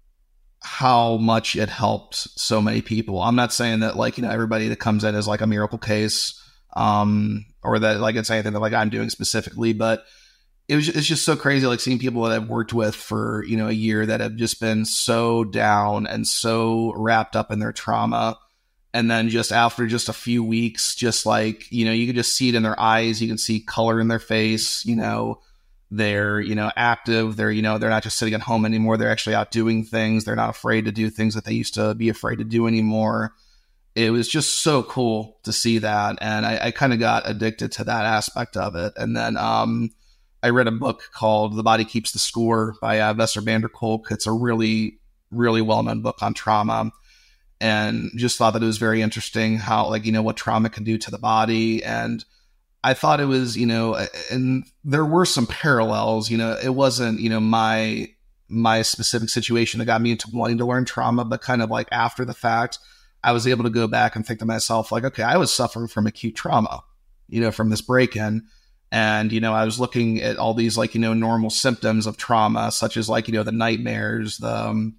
how much it helped so many people. I'm not saying that like, you know, everybody that comes in is like a miracle case, um, or that like it's anything that like I'm doing specifically, but it was, it's just so crazy, like seeing people that I've worked with for, you know, a year that have just been so down and so wrapped up in their trauma. And then just after just a few weeks, just like, you know, you can just see it in their eyes. You can see color in their face, you know, they're, you know, active. They're, you know, they're not just sitting at home anymore. They're actually out doing things. They're not afraid to do things that they used to be afraid to do anymore. It was just so cool to see that. And I, I kind of got addicted to that aspect of it. And then, um, I read a book called The Body Keeps the Score by uh, Vester van der Kolk. It's a really, really well-known book on trauma, and just thought that it was very interesting how, like, you know, what trauma can do to the body. And I thought it was, you know, and there were some parallels, you know, it wasn't, you know, my, my specific situation that got me into wanting to learn trauma, but kind of like after the fact, I was able to go back and think to myself, like, okay, I was suffering from acute trauma, you know, from this break-in. And, you know, I was looking at all these, like, you know, normal symptoms of trauma, such as, like, you know, the nightmares, the um,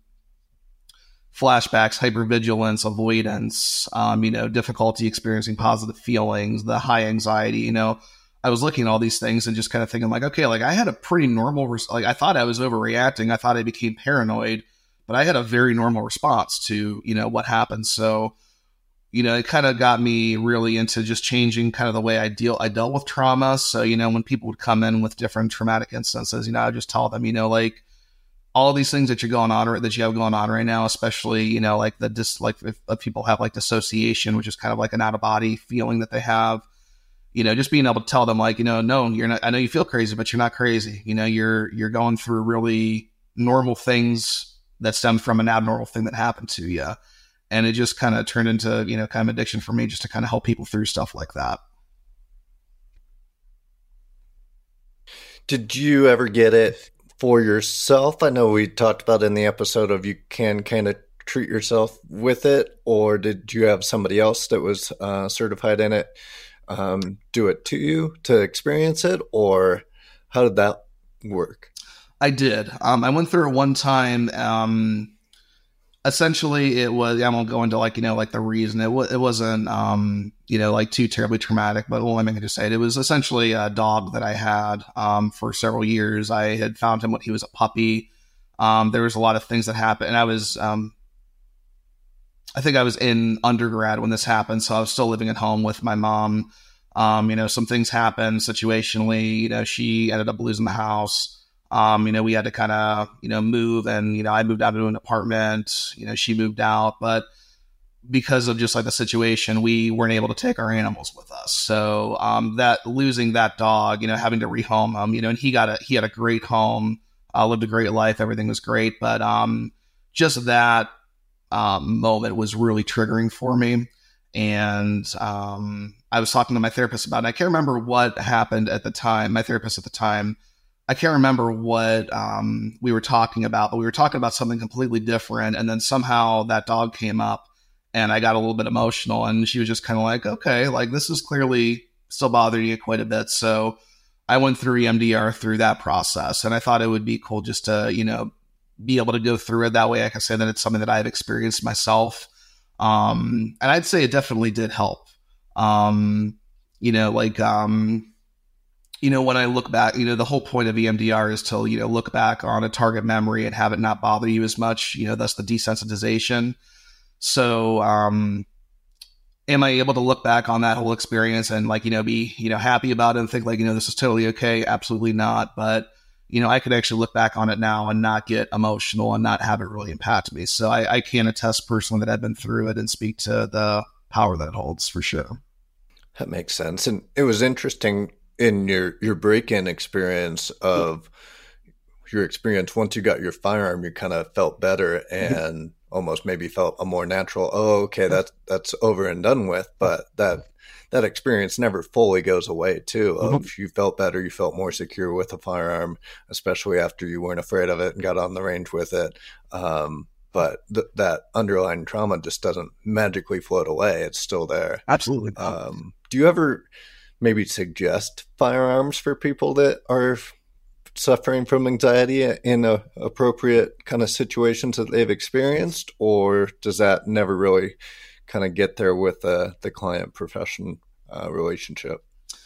flashbacks, hypervigilance, avoidance, um, you know, difficulty experiencing positive feelings, the high anxiety. You know, I was looking at all these things and just kind of thinking like, okay, like I had a pretty normal, res- like I thought I was overreacting. I thought I became paranoid, but I had a very normal response to, you know, what happened. So, you know, it kind of got me really into just changing kind of the way I deal, I dealt with trauma. So, you know, when people would come in with different traumatic instances, you know, I just tell them, you know, like all these things that you're going on, that you have going on right now, especially, you know, like the dis, like if, if people have like dissociation, which is kind of like an out of body feeling that they have, you know, just being able to tell them like, you know, no, you're not, I know you feel crazy, but you're not crazy. You know, you're, you're going through really normal things that stem from an abnormal thing that happened to you. And it just kind of turned into, you know, kind of addiction for me, just to kind of help people through stuff like that. Did you ever get it for yourself? I know we talked about in the episode of you can kind of treat yourself with it, or did you have somebody else that was uh, certified in it? um, do it to you to experience it, or how did that work? I did. Um, I went through it one time. Um, essentially, it was, I won't go into like, you know, like the reason. It, w- it wasn't, um, you know, like too terribly traumatic, but well, let me just say it. It was essentially a dog that I had um, for several years. I had found him when he was a puppy. Um, there was a lot of things that happened. And I was, um, I think I was in undergrad when this happened. So I was still living at home with my mom. Um, you know, some things happened situationally. You know, she ended up losing the house. Um, you know, we had to kind of, you know, move, and, you know, I moved out to an apartment, you know, she moved out, but because of just like the situation, we weren't able to take our animals with us. So, um, that losing that dog, you know, having to rehome him, you know, and he got a, he had a great home, uh, lived a great life. Everything was great. But, um, just that, um, moment was really triggering for me. And, um, I was talking to my therapist about it. I can't remember what happened at the time. My therapist at the time, I can't remember what um, we were talking about, but we were talking about something completely different. And then somehow that dog came up and I got a little bit emotional, and she was just kind of like, okay, like this is clearly still bothering you quite a bit. So I went through E M D R through that process, and I thought it would be cool just to, you know, be able to go through it that way. I can say that it's something that I've experienced myself. Um, and I'd say it definitely did help. Um, you know, like, um, you know, when I look back, you know, the whole point of E M D R is to, you know, look back on a target memory and have it not bother you as much, you know, that's the desensitization. So, um, am I able to look back on that whole experience and like, you know, be, you know, happy about it and think like, you know, this is totally okay? Absolutely not. But, you know, I could actually look back on it now and not get emotional and not have it really impact me. So I, I can attest personally that I've been through it and speak to the power that it holds for sure. That makes sense. And it was interesting in your, your break-in experience of your experience, once you got your firearm, you kind of felt better and almost maybe felt a more natural, oh, okay, that's, that's over and done with. But that, that experience never fully goes away too. Of mm-hmm. You felt better, you felt more secure with a firearm, especially after you weren't afraid of it and got on the range with it. Um, but th- that underlying trauma just doesn't magically float away. It's still there. Absolutely. Um, do you ever maybe suggest firearms for people that are suffering from anxiety in a appropriate kind of situations that they've experienced, or does that never really kind of get there with uh, the client profession uh, relationship?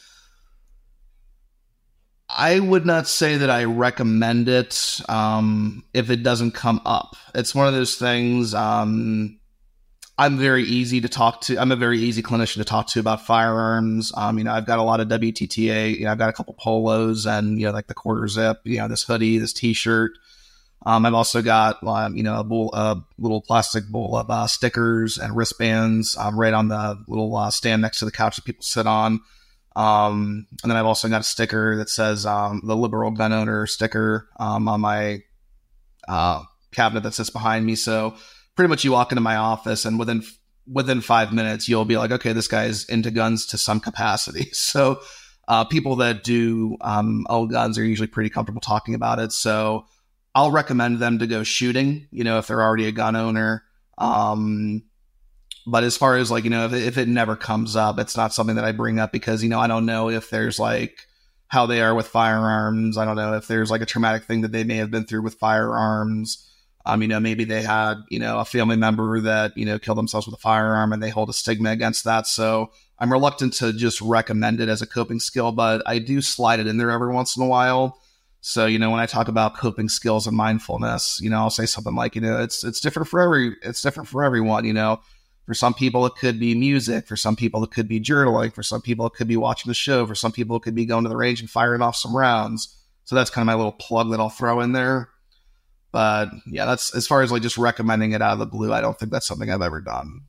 I would not say that I recommend it um, if it doesn't come up. It's one of those things. Um, I'm very easy to talk to. I'm a very easy clinician to talk to about firearms. Um, you know, I've got a lot of W T T A. You know, I've got a couple polos and, you know, like the quarter zip, you know, this hoodie, this t-shirt. Um, I've also got, um, you know, a, bowl, a little plastic bowl of uh, stickers and wristbands um, right on the little uh, stand next to the couch that people sit on. Um, and then I've also got a sticker that says um, the liberal gun owner sticker um, on my uh, cabinet that sits behind me. So pretty much you walk into my office and within within five minutes, you'll be like, okay, this guy's into guns to some capacity. So uh, people that do um, own guns are usually pretty comfortable talking about it. So I'll recommend them to go shooting, you know, if they're already a gun owner. Um, but as far as like, you know, if it, if it never comes up, it's not something that I bring up because, you know, I don't know if there's like how they are with firearms. I don't know if there's like a traumatic thing that they may have been through with firearms. Um, you know, maybe they had, you know, a family member that, you know, killed themselves with a firearm and they hold a stigma against that. So I'm reluctant to just recommend it as a coping skill, but I do slide it in there every once in a while. So, you know, when I talk about coping skills and mindfulness, you know, I'll say something like, you know, it's, it's different for every, it's different for everyone. You know, for some people, it could be music. For some people, it could be journaling. For some people, it could be watching the show. For some people, it could be going to the range and firing off some rounds. So that's kind of my little plug that I'll throw in there. But yeah, that's as far as like just recommending it out of the blue. I don't think that's something I've ever done.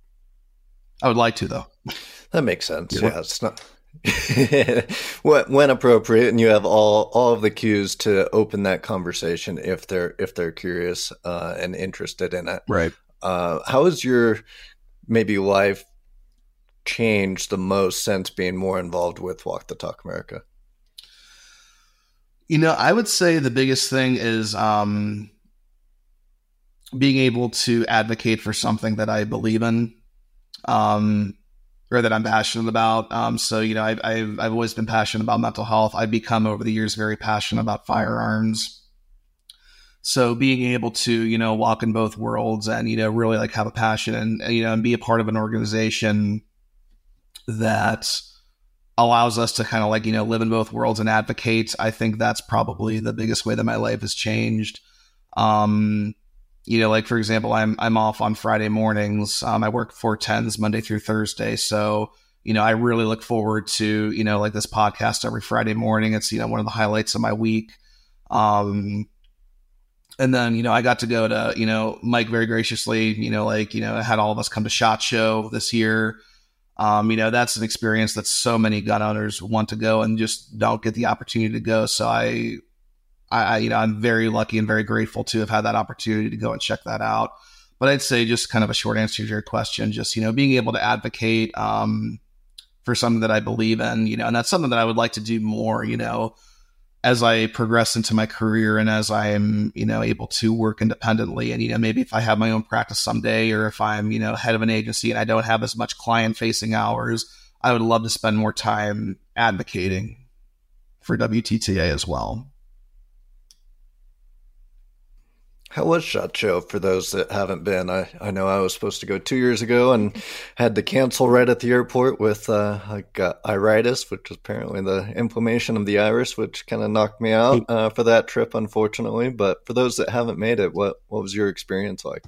I would like to, though. That makes sense. Yeah, yeah it's not when appropriate, and you have all all of the cues to open that conversation if they're if they're curious uh, and interested in it. Right. Uh, how has your maybe life changed the most since being more involved with Walk the Talk America? You know, I would say the biggest thing is um, being able to advocate for something that I believe in. Um, or that I'm passionate about. Um, so, you know, I, I've, I've always been passionate about mental health. I've become over the years very passionate about firearms. So being able to, you know, walk in both worlds and, you know, really like have a passion and, you know, and be a part of an organization that allows us to kind of like, you know, live in both worlds and advocate. I think that's probably the biggest way that my life has changed. Um, You know, like, for example, I'm I'm off on Friday mornings. Um, I work four tens Monday through Thursday. So, you know, I really look forward to, you know, like this podcast every Friday morning. It's, you know, one of the highlights of my week. Um, and then, you know, I got to go to, you know, Mike very graciously, you know, like, you know, had all of us come to SHOT Show this year. Um, you know, that's an experience that so many gun owners want to go and just don't get the opportunity to go. So I, I, you know, I'm very lucky and very grateful to have had that opportunity to go and check that out. But I'd say just kind of a short answer to your question, just, you know, being able to advocate um, for something that I believe in, you know, and that's something that I would like to do more, you know, as I progress into my career and as I am, you know, able to work independently. And, you know, maybe if I have my own practice someday, or if I'm, you know, head of an agency and I don't have as much client facing hours, I would love to spend more time advocating for W T T A as well. How was SHOT Show for those that haven't been? I, I know I was supposed to go two years ago and had to cancel right at the airport with uh, I got iritis, which was apparently the inflammation of the iris, which kind of knocked me out uh, for that trip, unfortunately. But for those that haven't made it, what, what was your experience like?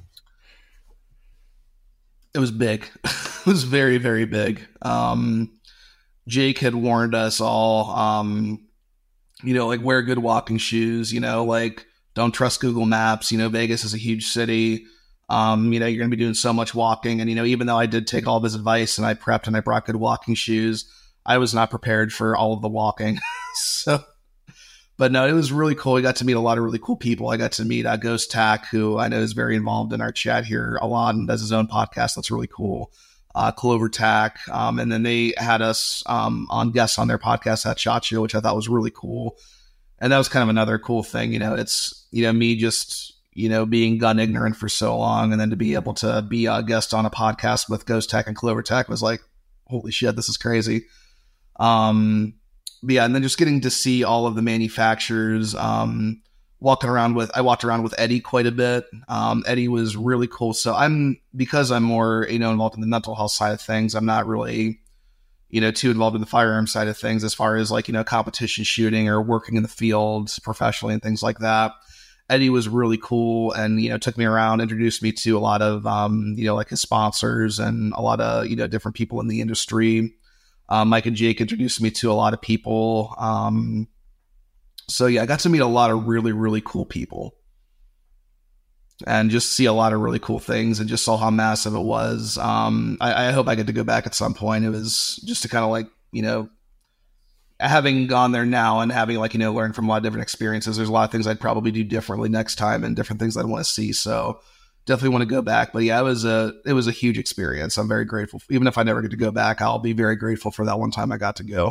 It was big. It was very, very big. Um, Jake had warned us all, um, you know, like wear good walking shoes, you know, like, don't trust Google Maps. You know, Vegas is a huge city. Um, you know, you're going to be doing so much walking. And, you know, even though I did take all of his advice and I prepped and I brought good walking shoes, I was not prepared for all of the walking. So, but no, it was really cool. We got to meet a lot of really cool people. I got to meet uh, Ghost Tack, who I know is very involved in our chat here a lot and does his own podcast. That's really cool. Uh, Clover Tack. Um, and then they had us um, on guests on their podcast at SHOT Show, which I thought was really cool. And that was kind of another cool thing. You know, it's, you know, me just, you know, being gun ignorant for so long, and then to be able to be a guest on a podcast with Ghost Tech and Clover Tech was like, holy shit, this is crazy. Um, but yeah, and then just getting to see all of the manufacturers, um, walking around with, I walked around with Eddie quite a bit. Um, Eddie was really cool. So I'm, because I'm more, you know, involved in the mental health side of things, I'm not really, you know, too involved in the firearm side of things as far as like, you know, competition shooting or working in the field professionally and things like that. Eddie was really cool and, you know, took me around, introduced me to a lot of, um, you know, like his sponsors and a lot of, you know, different people in the industry. Um, Mike and Jake introduced me to a lot of people. Um, so yeah, I got to meet a lot of really, really cool people and just see a lot of really cool things and just saw how massive it was. Um, I, I hope I get to go back at some point. It was just to kind of like, you know, having gone there now and having like, you know, learned from a lot of different experiences, there's a lot of things I'd probably do differently next time and different things I'd want to see. So definitely want to go back. But yeah, it was a, it was a huge experience. I'm very grateful. Even if I never get to go back, I'll be very grateful for that one time I got to go.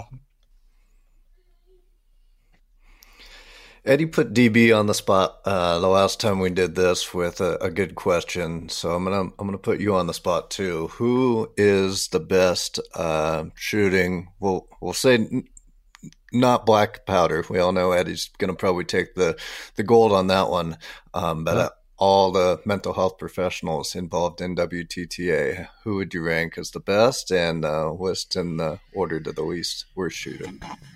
Eddie put D B on the spot uh, the last time we did this with a, a good question, so I'm gonna I'm gonna put you on the spot too. Who is the best uh, shooting? We'll we'll say n- not black powder. We all know Eddie's gonna probably take the the gold on that one. Um, but uh, all the mental health professionals involved in W T T A, who would you rank as the best, and uh, list in the order to the least worst shooter?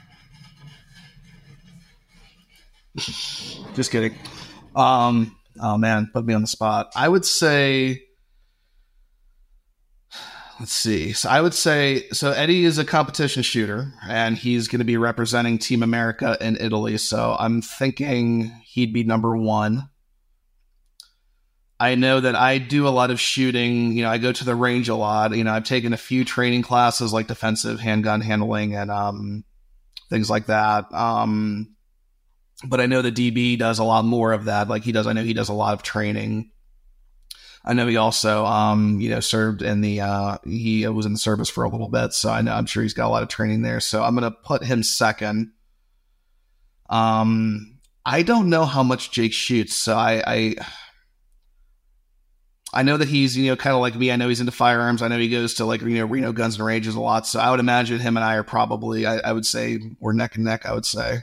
Just kidding. Um, oh man, put me on the spot. I would say, let's see. So I would say, so Eddie is a competition shooter and he's going to be representing Team America in Italy. So I'm thinking he'd be number one. I know that I do a lot of shooting. You know, I go to the range a lot. You know, I've taken a few training classes like defensive handgun handling and um, things like that. Um, But I know the D B does a lot more of that. Like he does, I know he does a lot of training. I know he also, um, you know, served in the, uh, he was in the service for a little bit. So I know, I'm sure he's got a lot of training there. So I'm going to put him second. Um, I don't know how much Jake shoots. So I, I, I know that he's, you know, kind of like me. I know he's into firearms. I know he goes to like, you know, Reno Guns and Ranges a lot. So I would imagine him and I are probably, I, I would say, we're neck and neck, I would say.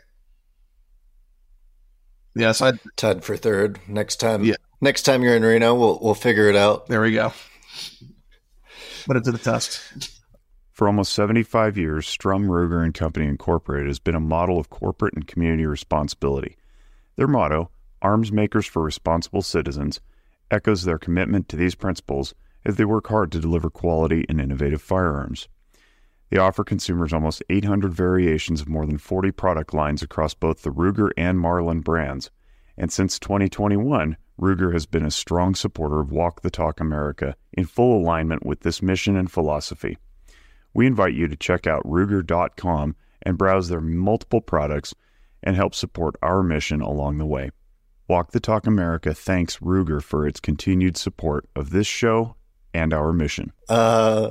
Yeah, so I'd, tied for third. Next time, yeah. Next time you're in Reno, we'll we'll figure it out. There we go. Put it to the test. For almost seventy-five years, Strum, Ruger and Company Incorporated has been a model of corporate and community responsibility. Their motto, Arms Makers for Responsible Citizens, echoes their commitment to these principles as they work hard to deliver quality and innovative firearms. They offer consumers almost eight hundred variations of more than forty product lines across both the Ruger and Marlin brands, and since twenty twenty-one, Ruger has been a strong supporter of Walk the Talk America in full alignment with this mission and philosophy. We invite you to check out Ruger dot com and browse their multiple products and help support our mission along the way. Walk the Talk America thanks Ruger for its continued support of this show and our mission. Uh,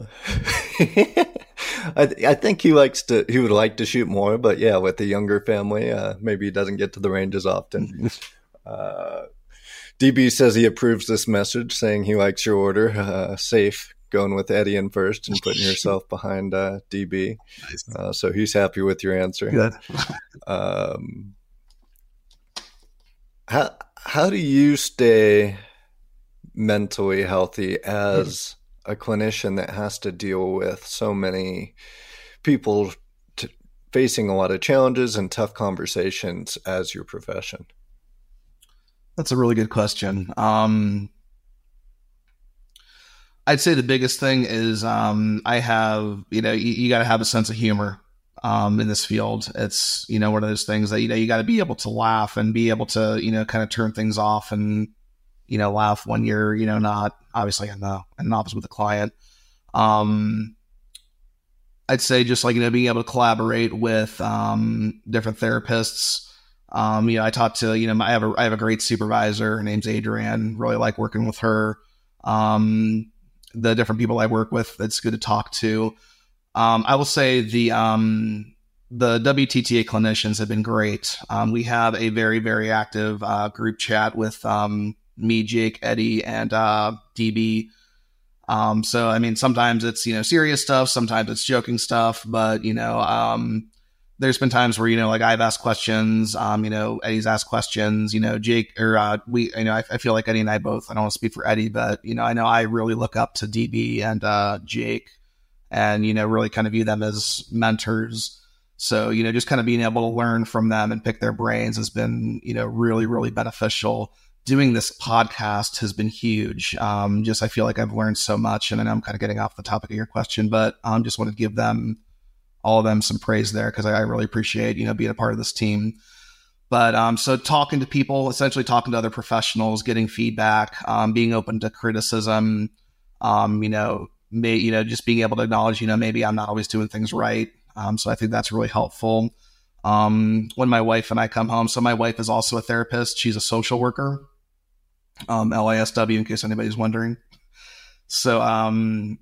I, I think he likes to. He would like to shoot more, but yeah, with the younger family, uh, maybe he doesn't get to the range as often. uh, D B says he approves this message, saying he likes your order. Uh, safe going with Eddie in first and putting yourself behind uh, D B. Nice. Uh, so he's happy with your answer. Good. um, how how do you stay mentally healthy as a clinician that has to deal with so many people t- facing a lot of challenges and tough conversations as your profession? That's a really good question. Um, I'd say the biggest thing is um, I have, you know, you, you got to have a sense of humor um, in this field. It's, you know, one of those things that, you know, you got to be able to laugh and be able to, you know, kind of turn things off and, you know, laugh when you're, you know, not obviously in the, in the office with the client. Um, I'd say just like, you know, being able to collaborate with um, different therapists. Um, you know, I talked to, you know, I have a, I have a great supervisor. Her name's Adrienne. Really like working with her. Um, the different people I work with, it's good to talk to. Um, I will say the, um, the W T T A clinicians have been great. Um, we have a very, very active uh, group chat with um, me, Jake, Eddie, and uh, D B. Um, so, I mean, sometimes it's, you know, serious stuff. Sometimes it's joking stuff. But, you know, um, there's been times where, you know, like I've asked questions, um, you know, Eddie's asked questions, you know, Jake or uh, we, you know, I, I feel like Eddie and I both, I don't want to speak for Eddie, but, you know, I know I really look up to D B and uh, Jake and, you know, really kind of view them as mentors. So, you know, just kind of being able to learn from them and pick their brains has been, you know, really, really beneficial. Doing this podcast has been huge. Um, just, I feel like I've learned so much, and I know I'm kind of getting off the topic of your question, but I um, just want to give them, all of them, some praise there, because I, I really appreciate, you know, being a part of this team. But um, so talking to people, essentially talking to other professionals, getting feedback, um, being open to criticism, um, you know, may, you know, just being able to acknowledge, you know, maybe I'm not always doing things right. Um, so I think that's really helpful. Um, when my wife and I come home, so my wife is also a therapist. She's a social worker, um, L I S W, in case anybody's wondering. So um,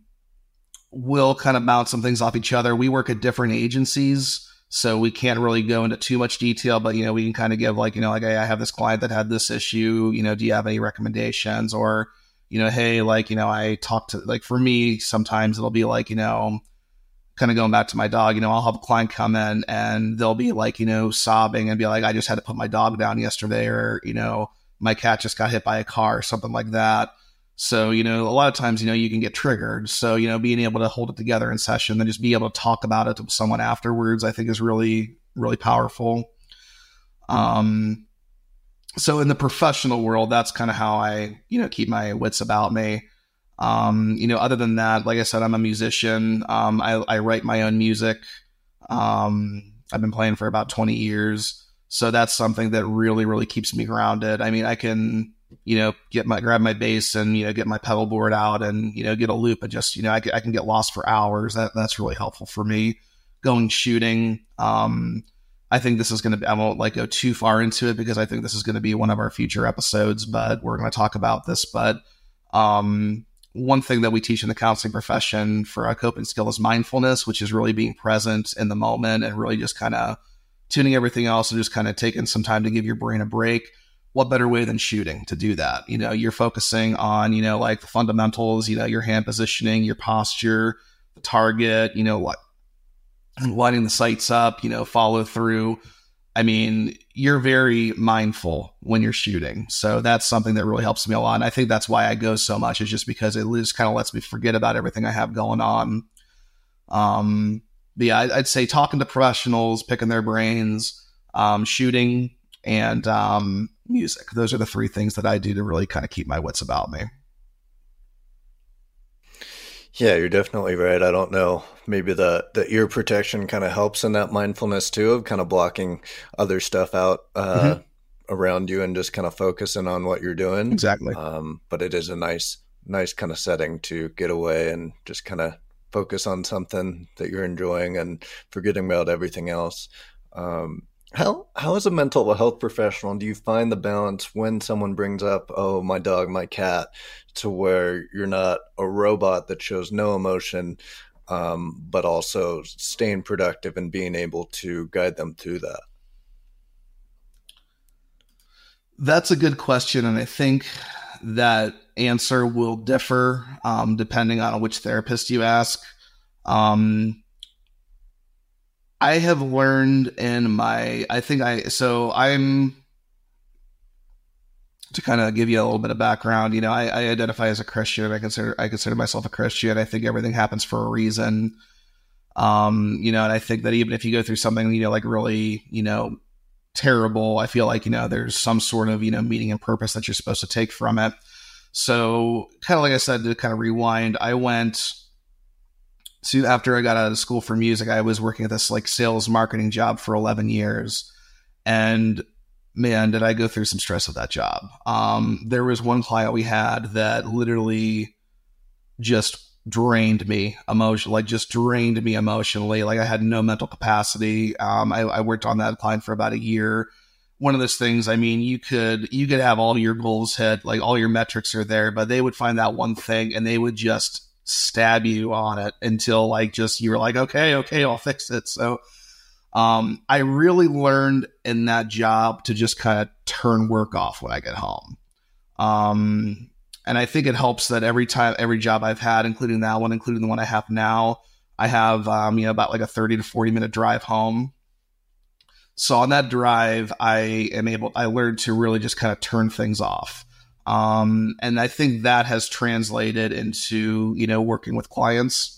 we'll kind of bounce some things off each other. We work at different agencies, so we can't really go into too much detail, but, you know, we can kind of give like, you know, like, hey, I have this client that had this issue, you know, do you have any recommendations? Or, you know, hey, like, you know, I talked to, like, for me, sometimes it'll be like, you know, kind of going back to my dog, you know, I'll have a client come in and they'll be like, you know, sobbing and be like, I just had to put my dog down yesterday, or, you know, my cat just got hit by a car or something like that. So, you know, a lot of times, you know, you can get triggered. So, you know, being able to hold it together in session and just be able to talk about it to someone afterwards, I think is really, really powerful. Um, so in the professional world, that's kind of how I, you know, keep my wits about me. Um, you know, other than that, like I said, I'm a musician. Um, I, I write my own music. Um, I've been playing for about twenty years. So that's something that really, really keeps me grounded. I mean, I can, you know, get my, grab my bass and, you know, get my pedal board out and, you know, get a loop and just, you know, I can, I can get lost for hours. That that's really helpful for me. Going shooting. Um, I think this is going to be, I won't like go too far into it because I think this is going to be one of our future episodes, but we're going to talk about this. But, um, one thing that we teach in the counseling profession for a coping skill is mindfulness, which is really being present in the moment and really just kind of tuning everything else and just kind of taking some time to give your brain a break. what better way than shooting to do that? You know, you're focusing on, you know, like the fundamentals, you know, your hand positioning, your posture, the target, you know, what, lining the sights up, you know, follow through. I mean, you're very mindful when you're shooting. So that's something that really helps me a lot. And I think that's why I go so much, is just because it just kind of lets me forget about everything I have going on. Um, but yeah, I'd say talking to professionals, picking their brains, um, shooting, and um, music. Those are the three things that I do to really kind of keep my wits about me. Yeah, you're definitely right. I don't know. Maybe the, the ear protection kind of helps in that mindfulness too, of kind of blocking other stuff out uh, mm-hmm. around you and just kind of focusing on what you're doing. Exactly. Um, but it is a nice, nice kind of setting to get away and just kind of focus on something that you're enjoying and forgetting about everything else. Um, How how as a mental health professional do you find the balance when someone brings up, oh, my dog, my cat, to where you're not a robot that shows no emotion, um, but also staying productive and being able to guide them through that? That's a good question, and I think that answer will differ um, depending on which therapist you ask. Um I have learned in my, I think I, so I'm, to kind of give you a little bit of background, you know, I, I identify as a Christian. I consider, I consider myself a Christian. I think everything happens for a reason. Um, you know, and I think that even if you go through something, you know, like really, you know, terrible, I feel like, you know, there's some sort of, you know, meaning and purpose that you're supposed to take from it. So kind of like I said, to kind of rewind, I went So after I got out of school for music, I was working at this like sales marketing job for eleven years. And man, did I go through some stress with that job. Um, there was one client we had that literally just drained me emotionally, like just drained me emotionally. Like I had no mental capacity. Um, I, I worked on that client for about a year. One of those things, I mean, you could, you could have all your goals hit, like all your metrics are there, but they would find that one thing and they would just stab you on it until like just you were like, okay, okay, I'll fix it. So um, I really learned in that job to just kind of turn work off when I get home. Um, and I think it helps that every time, every job I've had, including that one, including the one I have now, I have, um, you know, about like a thirty to forty minute drive home. So on that drive, I am able, I learned to really just kind of turn things off. Um, and I think that has translated into, you know, working with clients.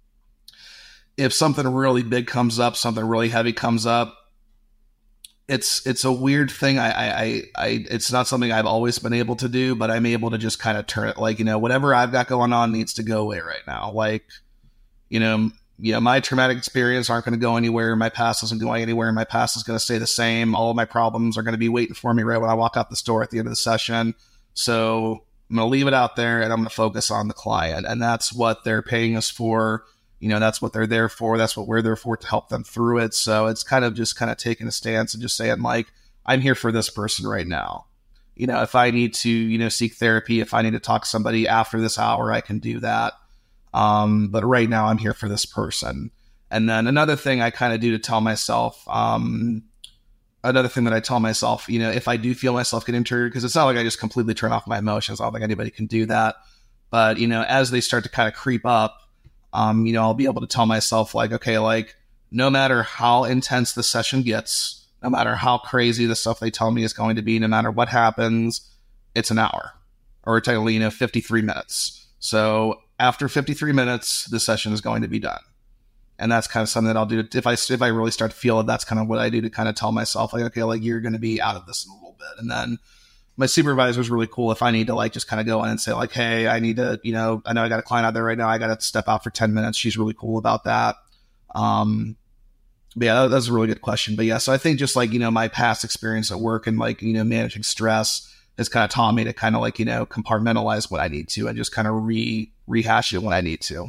If something really big comes up, something really heavy comes up, it's, it's a weird thing. I, I, I, it's not something I've always been able to do, but I'm able to just kind of turn it like, you know, whatever I've got going on needs to go away right now. Like, you know, you know, my traumatic experience aren't going to go anywhere. My past isn't going anywhere. My past is going to stay the same. All of my problems are going to be waiting for me right when I walk out the store at the end of the session. So I'm going to leave it out there and I'm going to focus on the client. And that's what they're paying us for. You know, that's what they're there for. That's what we're there for, to help them through it. So it's kind of just kind of taking a stance and just saying, like, I'm here for this person right now. You know, if I need to, you know, seek therapy, if I need to talk to somebody after this hour, I can do that. Um, but right now I'm here for this person. And then another thing I kind of do to tell myself, um, Another thing that I tell myself, you know, if I do feel myself getting triggered, because it's not like I just completely turn off my emotions. I don't think anybody can do that. But, you know, as they start to kind of creep up, um, you know, I'll be able to tell myself like, okay, like no matter how intense the session gets, no matter how crazy the stuff they tell me is going to be, no matter what happens, it's an hour or technically, you know, fifty-three minutes. So after fifty-three minutes, the session is going to be done. And that's kind of something that I'll do if I, if I really start to feel it. That's kind of what I do to kind of tell myself like, okay, like you're going to be out of this in a little bit. And then my supervisor is really cool. If I need to like, just kind of go in and say like, hey, I need to, you know, I know I got a client out there right now. I got to step out for ten minutes. She's really cool about that. Um, but yeah, that, that's a really good question. But yeah, so I think just like, you know, my past experience at work and like, you know, managing stress has kind of taught me to kind of like, you know, compartmentalize what I need to and just kind of re rehash it when I need to.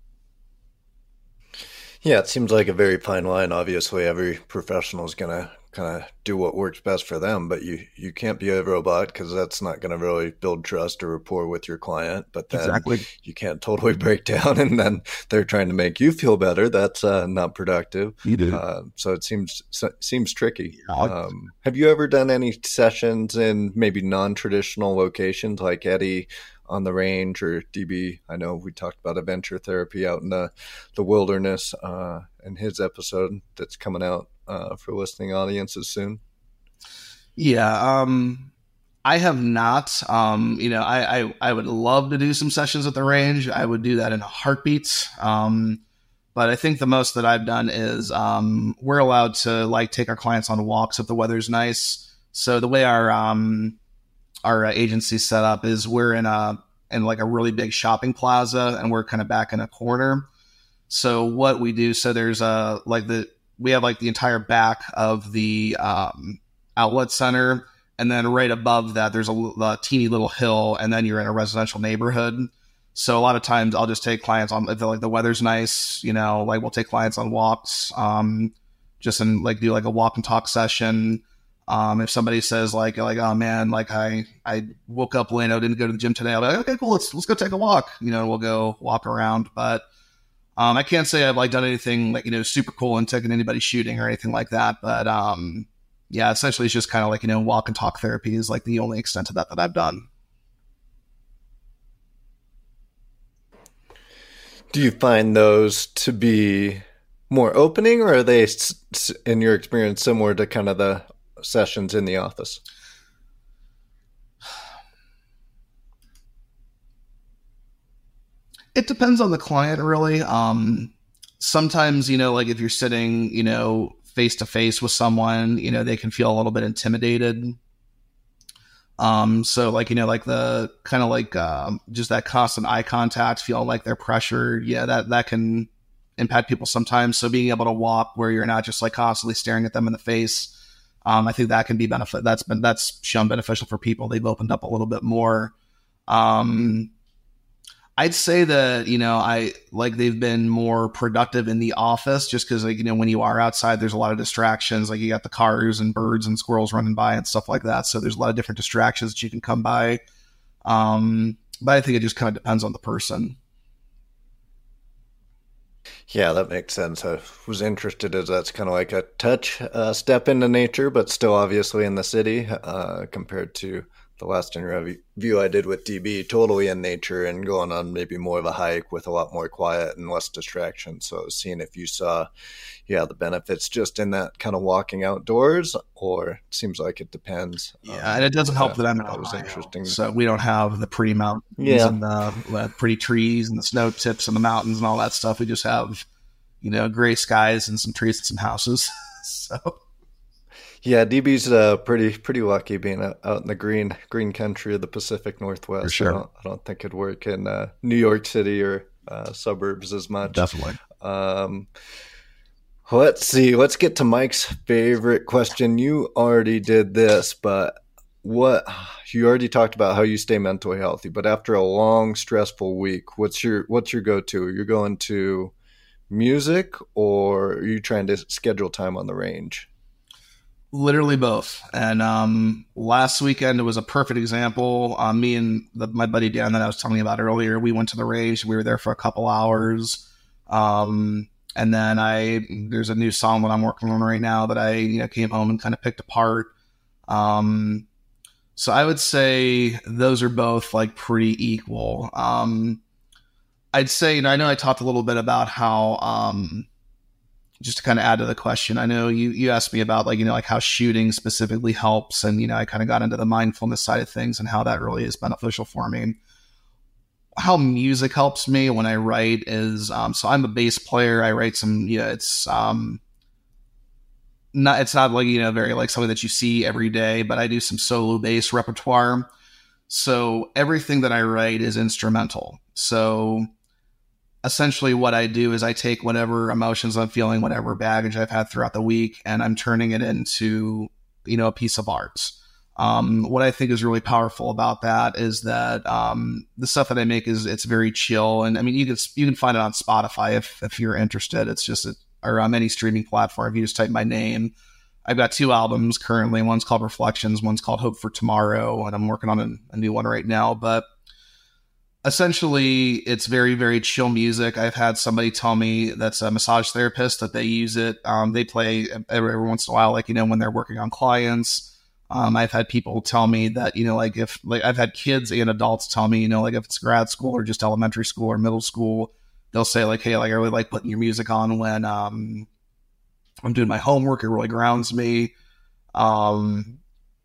Yeah, it seems like a very fine line. Obviously, every professional is going to kind of do what works best for them. But you, you can't be a robot, because that's not going to really build trust or rapport with your client. But then Exactly. you can't totally break down and then they're trying to make you feel better. That's uh, not productive. You do. Uh, so it seems so, seems tricky. Yeah. Um, have you ever done any sessions in maybe non-traditional locations like Eddie on the range, or D B? I know we talked about adventure therapy out in the, the wilderness uh, in his episode that's coming out uh, for listening audiences soon. Yeah, um, I have not. Um, you know, I, I, I would love to do some sessions at the range. I would do that in a heartbeat. Um, but I think the most that I've done is um, we're allowed to like take our clients on walks if the weather's nice. So the way our um, our uh, agency set up is we're in a in like a really big shopping plaza, and we're kind of back in a corner. So what we do, so there's a like the we have like the entire back of the um, outlet center, and then right above that there's a, a teeny little hill, and then you're in a residential neighborhood. So a lot of times I'll just take clients on, if like the weather's nice, you know, like we'll take clients on walks, um, just in like do like a walk and talk session. Um, if somebody says like, like, oh man, like I, I woke up late, I didn't go to the gym today, I'll be like, okay, cool. Let's, let's go take a walk. You know, we'll go walk around. But, um, I can't say I've like done anything like, you know, super cool and taken anybody shooting or anything like that. But, um, yeah, essentially it's just kind of like, you know, walk and talk therapy is like the only extent of that that I've done. Do you find those to be more opening, or are they, in your experience, similar to kind of the sessions in the office? It depends on the client, really. Um, sometimes, you know, like if you're sitting, you know, face to face with someone, you know, they can feel a little bit intimidated. Um, so like, you know, like the kind of like, um, just that constant eye contact, feeling like they're pressured. Yeah, that, that can impact people sometimes. So being able to walk where you're not just like constantly staring at them in the face, Um, I think that can be benefit. That's been, that's shown beneficial for people. They've opened up a little bit more. Um, I'd say that, you know, I like they've been more productive in the office just because, like, you know, when you are outside, there's a lot of distractions. Like you got the cars and birds and squirrels running by and stuff like that. So there's a lot of different distractions that you can come by. Um, but I think it just kind of depends on the person. Yeah, that makes sense. I was interested as that's kind of like a touch uh, step into nature, but still obviously in the city uh, compared to the last interview I did with D B, totally in nature and going on maybe more of a hike with a lot more quiet and less distraction. So I was seeing if you saw, yeah, the benefits just in that kind of walking outdoors, or it seems like it depends. Yeah, um, and it doesn't help that, that I'm in that was Ohio, interesting. So we don't have the pretty mountains Yeah. and the, the pretty trees and the snow tips and the mountains and all that stuff. We just have, you know, gray skies and some trees and some houses. So yeah, D B's uh, pretty pretty lucky being out, out in the green green country of the Pacific Northwest. For sure. I don't, I don't think it'd work in uh, New York City or uh, suburbs as much. Definitely. Um, let's see. Let's get to Mike's favorite question. You already did this, but what you already talked about how you stay mentally healthy. But after a long, stressful week, what's your what's your go-to? You're going to music, or are you trying to schedule time on the range? literally both. And um, last weekend, it was a perfect example. Um, me and the, my buddy Dan that I was telling you about earlier, we went to the range. We were there for a couple hours. Um, and then I, there's a new song that I'm working on right now that I, you know, came home and kind of picked apart. Um, so I would say those are both like pretty equal. Um, I'd say, you know, I know I talked a little bit about how, um, just to kind of add to the question, I know you, you asked me about like, you know, like how shooting specifically helps. And, you know, I kind of got into the mindfulness side of things and how that really is beneficial for me. How music helps me when I write is, um, so I'm a bass player. I write some, you know, it's, um, not, it's not like, you know, very like something that you see every day, but I do some solo bass repertoire. So everything that I write is instrumental. So essentially what I do is I take whatever emotions I'm feeling, whatever baggage I've had throughout the week, and I'm turning it into, you know, a piece of art. Um, what I think is really powerful about that is that um, the stuff that I make is it's very chill. And I mean, you can, you can find it on Spotify if, if you're interested. It's just, a, or on any streaming platform. If you just type my name, I've got two albums currently. One's called Reflections, one's called Hope for Tomorrow, and I'm working on a, a new one right now. But essentially, it's very, very chill music. I've had somebody tell me that's a massage therapist that they use it. Um, they play every, every once in a while, like, you know, when they're working on clients. Um, I've had people tell me that, you know, like if, like I've had kids and adults tell me, you know, like if it's grad school or just elementary school or middle school, they'll say like, hey, like I really like putting your music on when um, I'm doing my homework. It really grounds me. Um,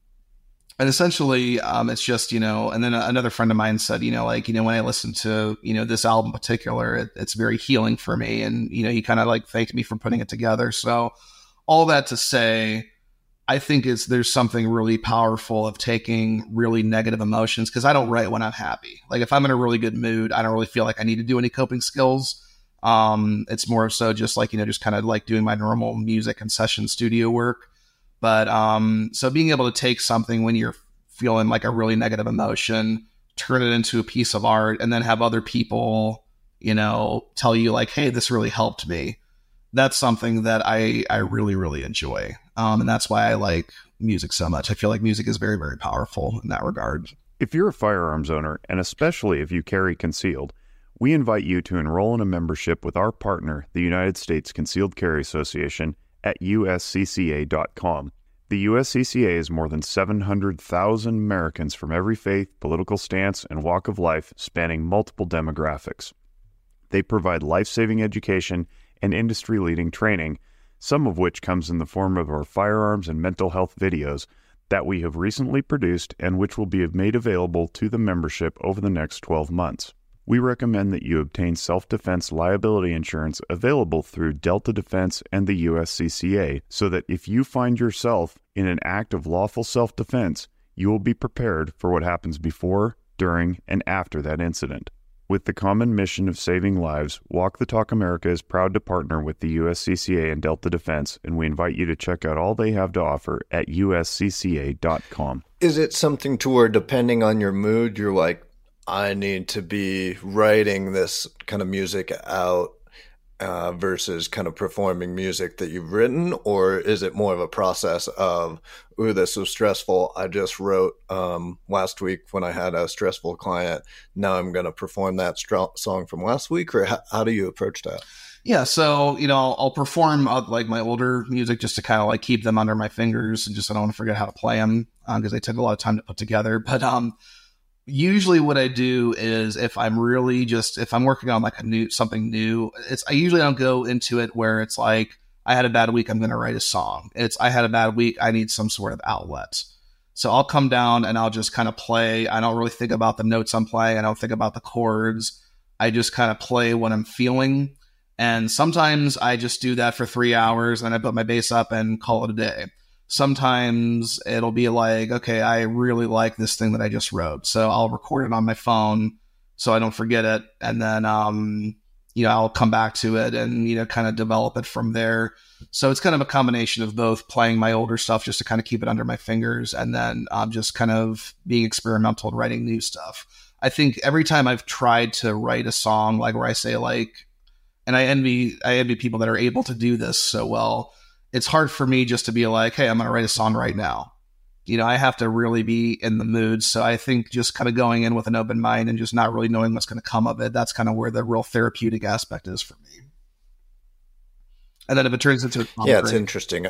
and essentially, um, it's just, you know, and then another friend of mine said, you know, like, you know, when I listen to, you know, this album in particular, it, it's very healing for me. And, you know, he kind of like thanked me for putting it together. So all that to say, I think it's, there's something really powerful of taking really negative emotions, because I don't write when I'm happy. Like if I'm in a really good mood, I don't really feel like I need to do any coping skills. Um, it's more so just like, you know, just kind of like doing my normal music and session studio work. But um, so being able to take something when you're feeling like a really negative emotion, turn it into a piece of art, and then have other people, you know, tell you like, hey, this really helped me. That's something that I, I really, really enjoy. Um, and that's why I like music so much. I feel like music is very, very powerful in that regard. If you're a firearms owner, and especially if you carry concealed, we invite you to enroll in a membership with our partner, the United States Concealed Carry Association, at U S C C A dot com. The U S C C A is more than seven hundred thousand Americans from every faith, political stance, and walk of life, spanning multiple demographics. They provide life-saving education and industry-leading training, some of which comes in the form of our firearms and mental health videos that we have recently produced and which will be made available to the membership over the next twelve months. We recommend that you obtain self-defense liability insurance available through Delta Defense and the U S C C A, so that if you find yourself in an act of lawful self-defense, you will be prepared for what happens before, during, and after that incident. With the common mission of saving lives, Walk the Talk America is proud to partner with the U S C C A and Delta Defense, and we invite you to check out all they have to offer at U S C C A dot com. Is it something to where, depending on your mood, you're like, I need to be writing this kind of music out uh, versus kind of performing music that you've written? Or is it more of a process of, ooh, this was stressful. I just wrote um, last week when I had a stressful client. Now I'm going to perform that str- song from last week? Or how, how do you approach that? Yeah, so, you know, I'll, I'll perform uh, like my older music just to kind of like keep them under my fingers, and just I don't want to forget how to play them because uh, they took a lot of time to put together. But um, usually what I do is if I'm really just, if I'm working on like a new, something new, it's, I usually don't go into it where it's like, I had a bad week, I'm going to write a song. It's, I had a bad week, I need some sort of outlet. So I'll come down and I'll just kind of play. I don't really think about the notes I'm playing. I don't think about the chords. I just kind of play what I'm feeling. And sometimes I just do that for three hours and I put my bass up and call it a day. Sometimes it'll be like, okay, I really like this thing that I just wrote. So I'll record it on my phone so I don't forget it. And then, um, you know, I'll come back to it and, you know, kind of develop it from there. So it's kind of a combination of both playing my older stuff just to kind of keep it under my fingers, and then um, just kind of being experimental and writing new stuff. I think every time I've tried to write a song, like where I say like, and I envy, I envy people that are able to do this so well. It's hard for me just to be like, hey, I'm going to write a song right now. You know, I have to really be in the mood. So I think just kind of going in with an open mind and just not really knowing what's going to come of it, that's kind of where the real therapeutic aspect is for me. And then if it turns into a song, yeah, it's great. Interesting.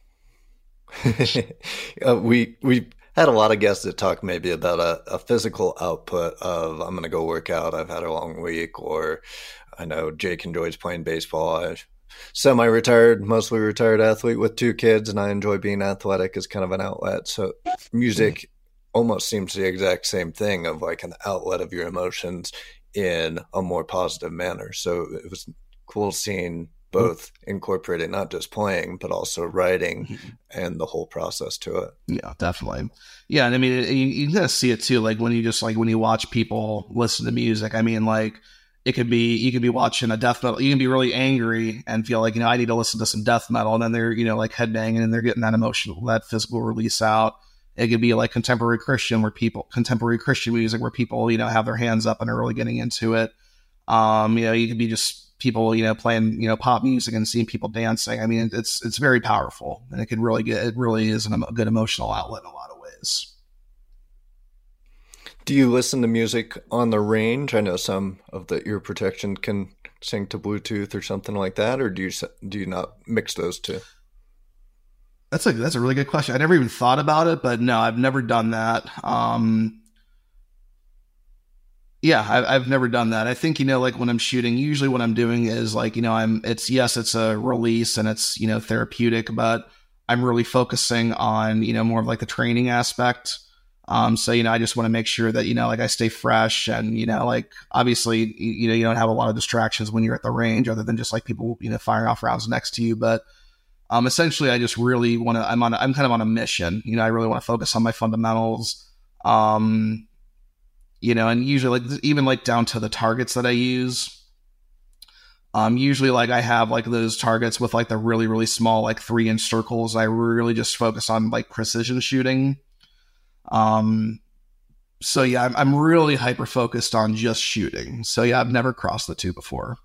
uh, we we had a lot of guests that talk maybe about a, a physical output of, I'm going to go work out, I've had a long week, or I know Jake enjoys playing baseball. I semi-retired, mostly retired athlete with two kids, and I enjoy being athletic as kind of an outlet. So music almost seems the exact same thing, of like an outlet of your emotions in a more positive manner. So it was cool seeing both incorporated, not just playing, but also writing mm-hmm. and the whole process to it. Yeah, definitely. Yeah. And I mean, you, you kind of see it too. Like when you just like, when you watch people listen to music, I mean, like, it could be, you could be watching a death metal. You can be really angry and feel like, you know, I need to listen to some death metal. And then they're, you know, like headbanging and they're getting that emotional, that physical release out. It could be like contemporary Christian where people, contemporary Christian music where people, you know, have their hands up and are really getting into it. Um, you know, you could be just people, you know, playing, you know, pop music and seeing people dancing. I mean, it's, it's very powerful, and it can really get, it really is a good emotional outlet in a lot of ways. Do you listen to music on the range? I know some of the ear protection can sync to Bluetooth or something like that, or do you do you not mix those two? That's a that's a really good question. I never even thought about it, but no, I've never done that. Um, yeah, I, I've never done that. I think, you know, like when I'm shooting, usually what I'm doing is like, you know, I'm it's yes, it's a release and it's, you know, therapeutic, but I'm really focusing on, you know, more of like the training aspect. Um, so, you know, I just want to make sure that, you know, like I stay fresh and, you know, like obviously, you, you know, you don't have a lot of distractions when you're at the range other than just like people, you know, firing off rounds next to you. But, um, essentially I just really want to, I'm on, a, I'm kind of on a mission, you know, I really want to focus on my fundamentals. Um, you know, and usually like even like down to the targets that I use. Um, usually like I have like those targets with like the really, really small, like three inch circles. I really just focus on like precision shooting. Um, so yeah, I'm, I'm really hyper focused on just shooting. So yeah, I've never crossed the two before.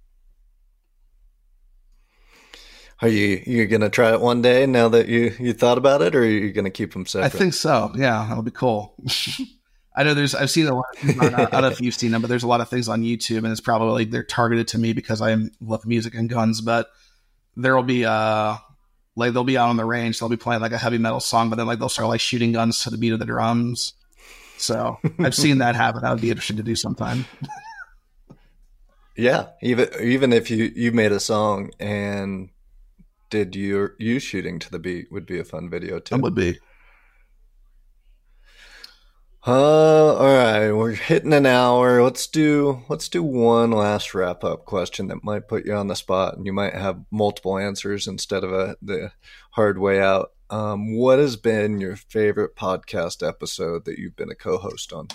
Are you, you going to try it one day now that you, you thought about it, or are you going to keep them separate? I think so. Yeah, that'll be cool. I know there's, I've seen a lot of things on, I don't know if you've seen them, but there's a lot of things on YouTube, and it's probably like they're targeted to me because I love music and guns, but there'll be, uh, like they'll be out on the range, they'll be playing like a heavy metal song, but then like they'll start like shooting guns to the beat of the drums. So I've seen that happen. That would be interesting to do sometime. Yeah, even even if you you made a song and did your you shooting to the beat would be a fun video too. That would be. Uh, all right, we're hitting an hour. Let's do let's do one last wrap up question that might put you on the spot, and you might have multiple answers instead of a the hard way out. Um, what has been your favorite podcast episode that you've been a co-host on?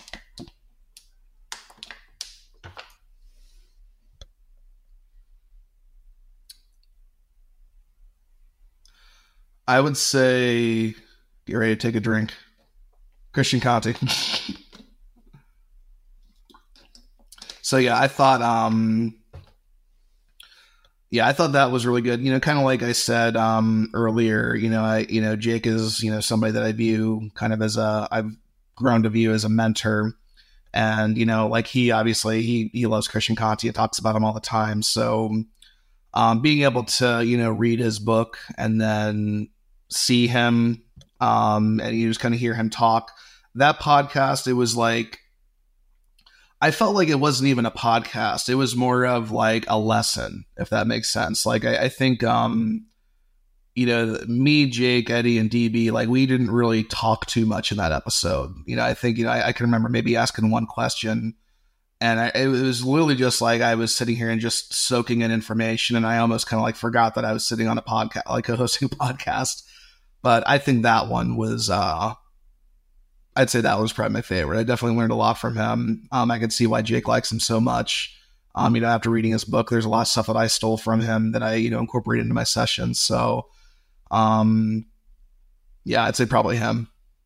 I would say, get ready to take a drink. Christian Conte. So yeah, I thought, um, yeah, I thought that was really good. You know, kind of like I said um, earlier, you know, I, you know, Jake is, you know, somebody that I view kind of as a, I've grown to view as a mentor, and you know, like he obviously he he loves Christian Conte and talks about him all the time. So, um, being able to, you know, read his book and then see him. Um, and you just kind of hear him talk. That podcast, it was like, I felt like it wasn't even a podcast. It was more of like a lesson, if that makes sense. Like, I, I think, um, you know, me, Jake, Eddie, and D B, like, we didn't really talk too much in that episode. You know, I think, you know, I, I can remember maybe asking one question, and I, it was literally just like I was sitting here and just soaking in information, and I almost kind of like forgot that I was sitting on a podcast, like co-hosting a podcast. But I think that one was, uh, I'd say that was probably my favorite. I definitely learned a lot from him. Um, I could see why Jake likes him so much. Um, you know, after reading his book, there's a lot of stuff that I stole from him that I, you know, incorporated into my sessions. So, um, yeah, I'd say probably him.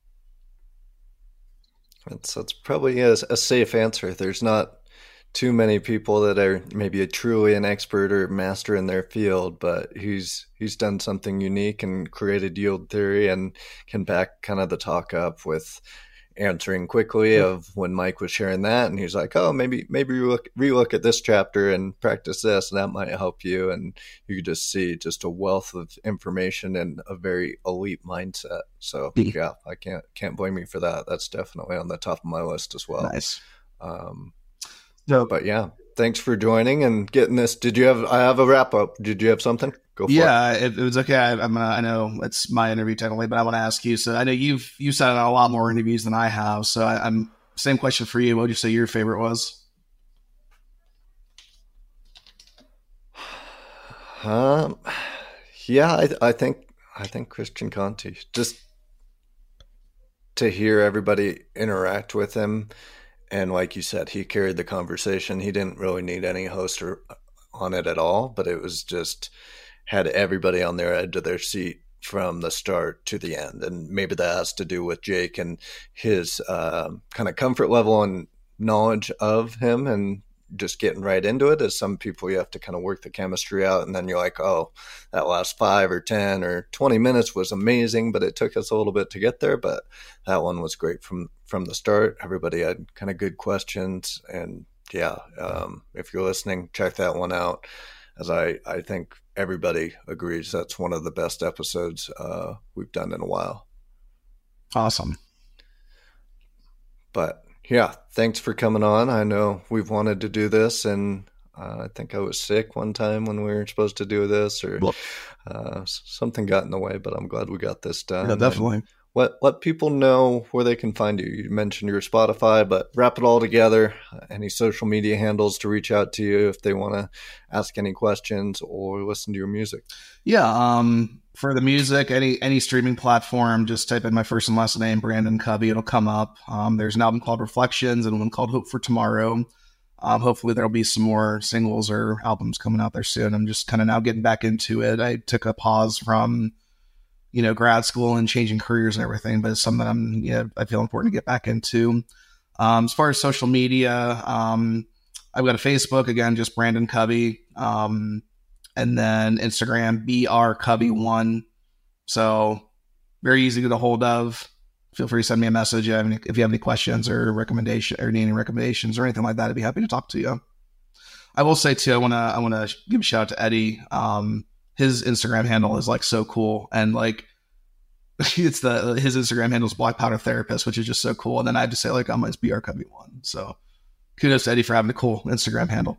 That's, that's probably a, a safe answer. There's not too many people that are maybe a truly an expert or master in their field, but he's he's done something unique and created yield theory and can back kind of the talk up with answering quickly of when Mike was sharing that, and he's like, oh, maybe maybe relook, relook at this chapter and practice this, and that might help you. And you could just see just a wealth of information and a very elite mindset. So yeah, I can't can't blame you for that. That's definitely on the top of my list as well. Nice. Um, No, but yeah, thanks for joining and getting this. Did you have, I have a wrap up. Did you have something? Go for yeah, it. Yeah, it, it was okay. I, I'm gonna, I know it's my interview technically, but I want to ask you. So I know you've, you've sat on a lot more interviews than I have. So I, I'm same question for you. What would you say your favorite was? Um, yeah, I, I think, I think Christian Conte, just to hear everybody interact with him. And like you said, he carried the conversation. He didn't really need any host or, on it at all, but it was just had everybody on their edge of their seat from the start to the end. And maybe that has to do with Jake and his uh, kind of comfort level and knowledge of him and just getting right into it. As some people, you have to kind of work the chemistry out, and then you're like, oh, that last five or ten or twenty minutes was amazing, but it took us a little bit to get there. But that one was great from from the start. Everybody had kind of good questions, and yeah, um, if you're listening, check that one out. As I, I think everybody agrees, that's one of the best episodes uh, we've done in a while. Awesome. But yeah, thanks for coming on. I know we've wanted to do this, and uh, I think I was sick one time when we were supposed to do this, or uh, something got in the way, but I'm glad we got this done. Yeah, definitely. And let, let people know where they can find you. You mentioned your Spotify, but wrap it all together. Any social media handles to reach out to you if they want to ask any questions or listen to your music. Yeah, um, for the music, any any streaming platform, just type in my first and last name, Brandon Covey. It'll come up. Um, there's an album called Reflections and one called Hope for Tomorrow. Um, hopefully there'll be some more singles or albums coming out there soon. I'm just kind of now getting back into it. I took a pause from, you know, grad school and changing careers and everything, but it's something that I'm, you know, I feel important to get back into. Um, as far as social media, um, I've got a Facebook, again, just Brandon Covey. Um, and then Instagram, B R Covey one. So very easy to get a hold of. Feel free to send me a message if you have any questions or recommendation or need any recommendations or anything like that. I'd be happy to talk to you. I will say too, I want to, I want to give a shout out to Eddie. Um, his Instagram handle is like so cool. And like, it's the, his Instagram handle is Black Powder Therapist, which is just so cool. And then I have to say like, I'm my B R Covey one. So kudos to Eddie for having a cool Instagram handle.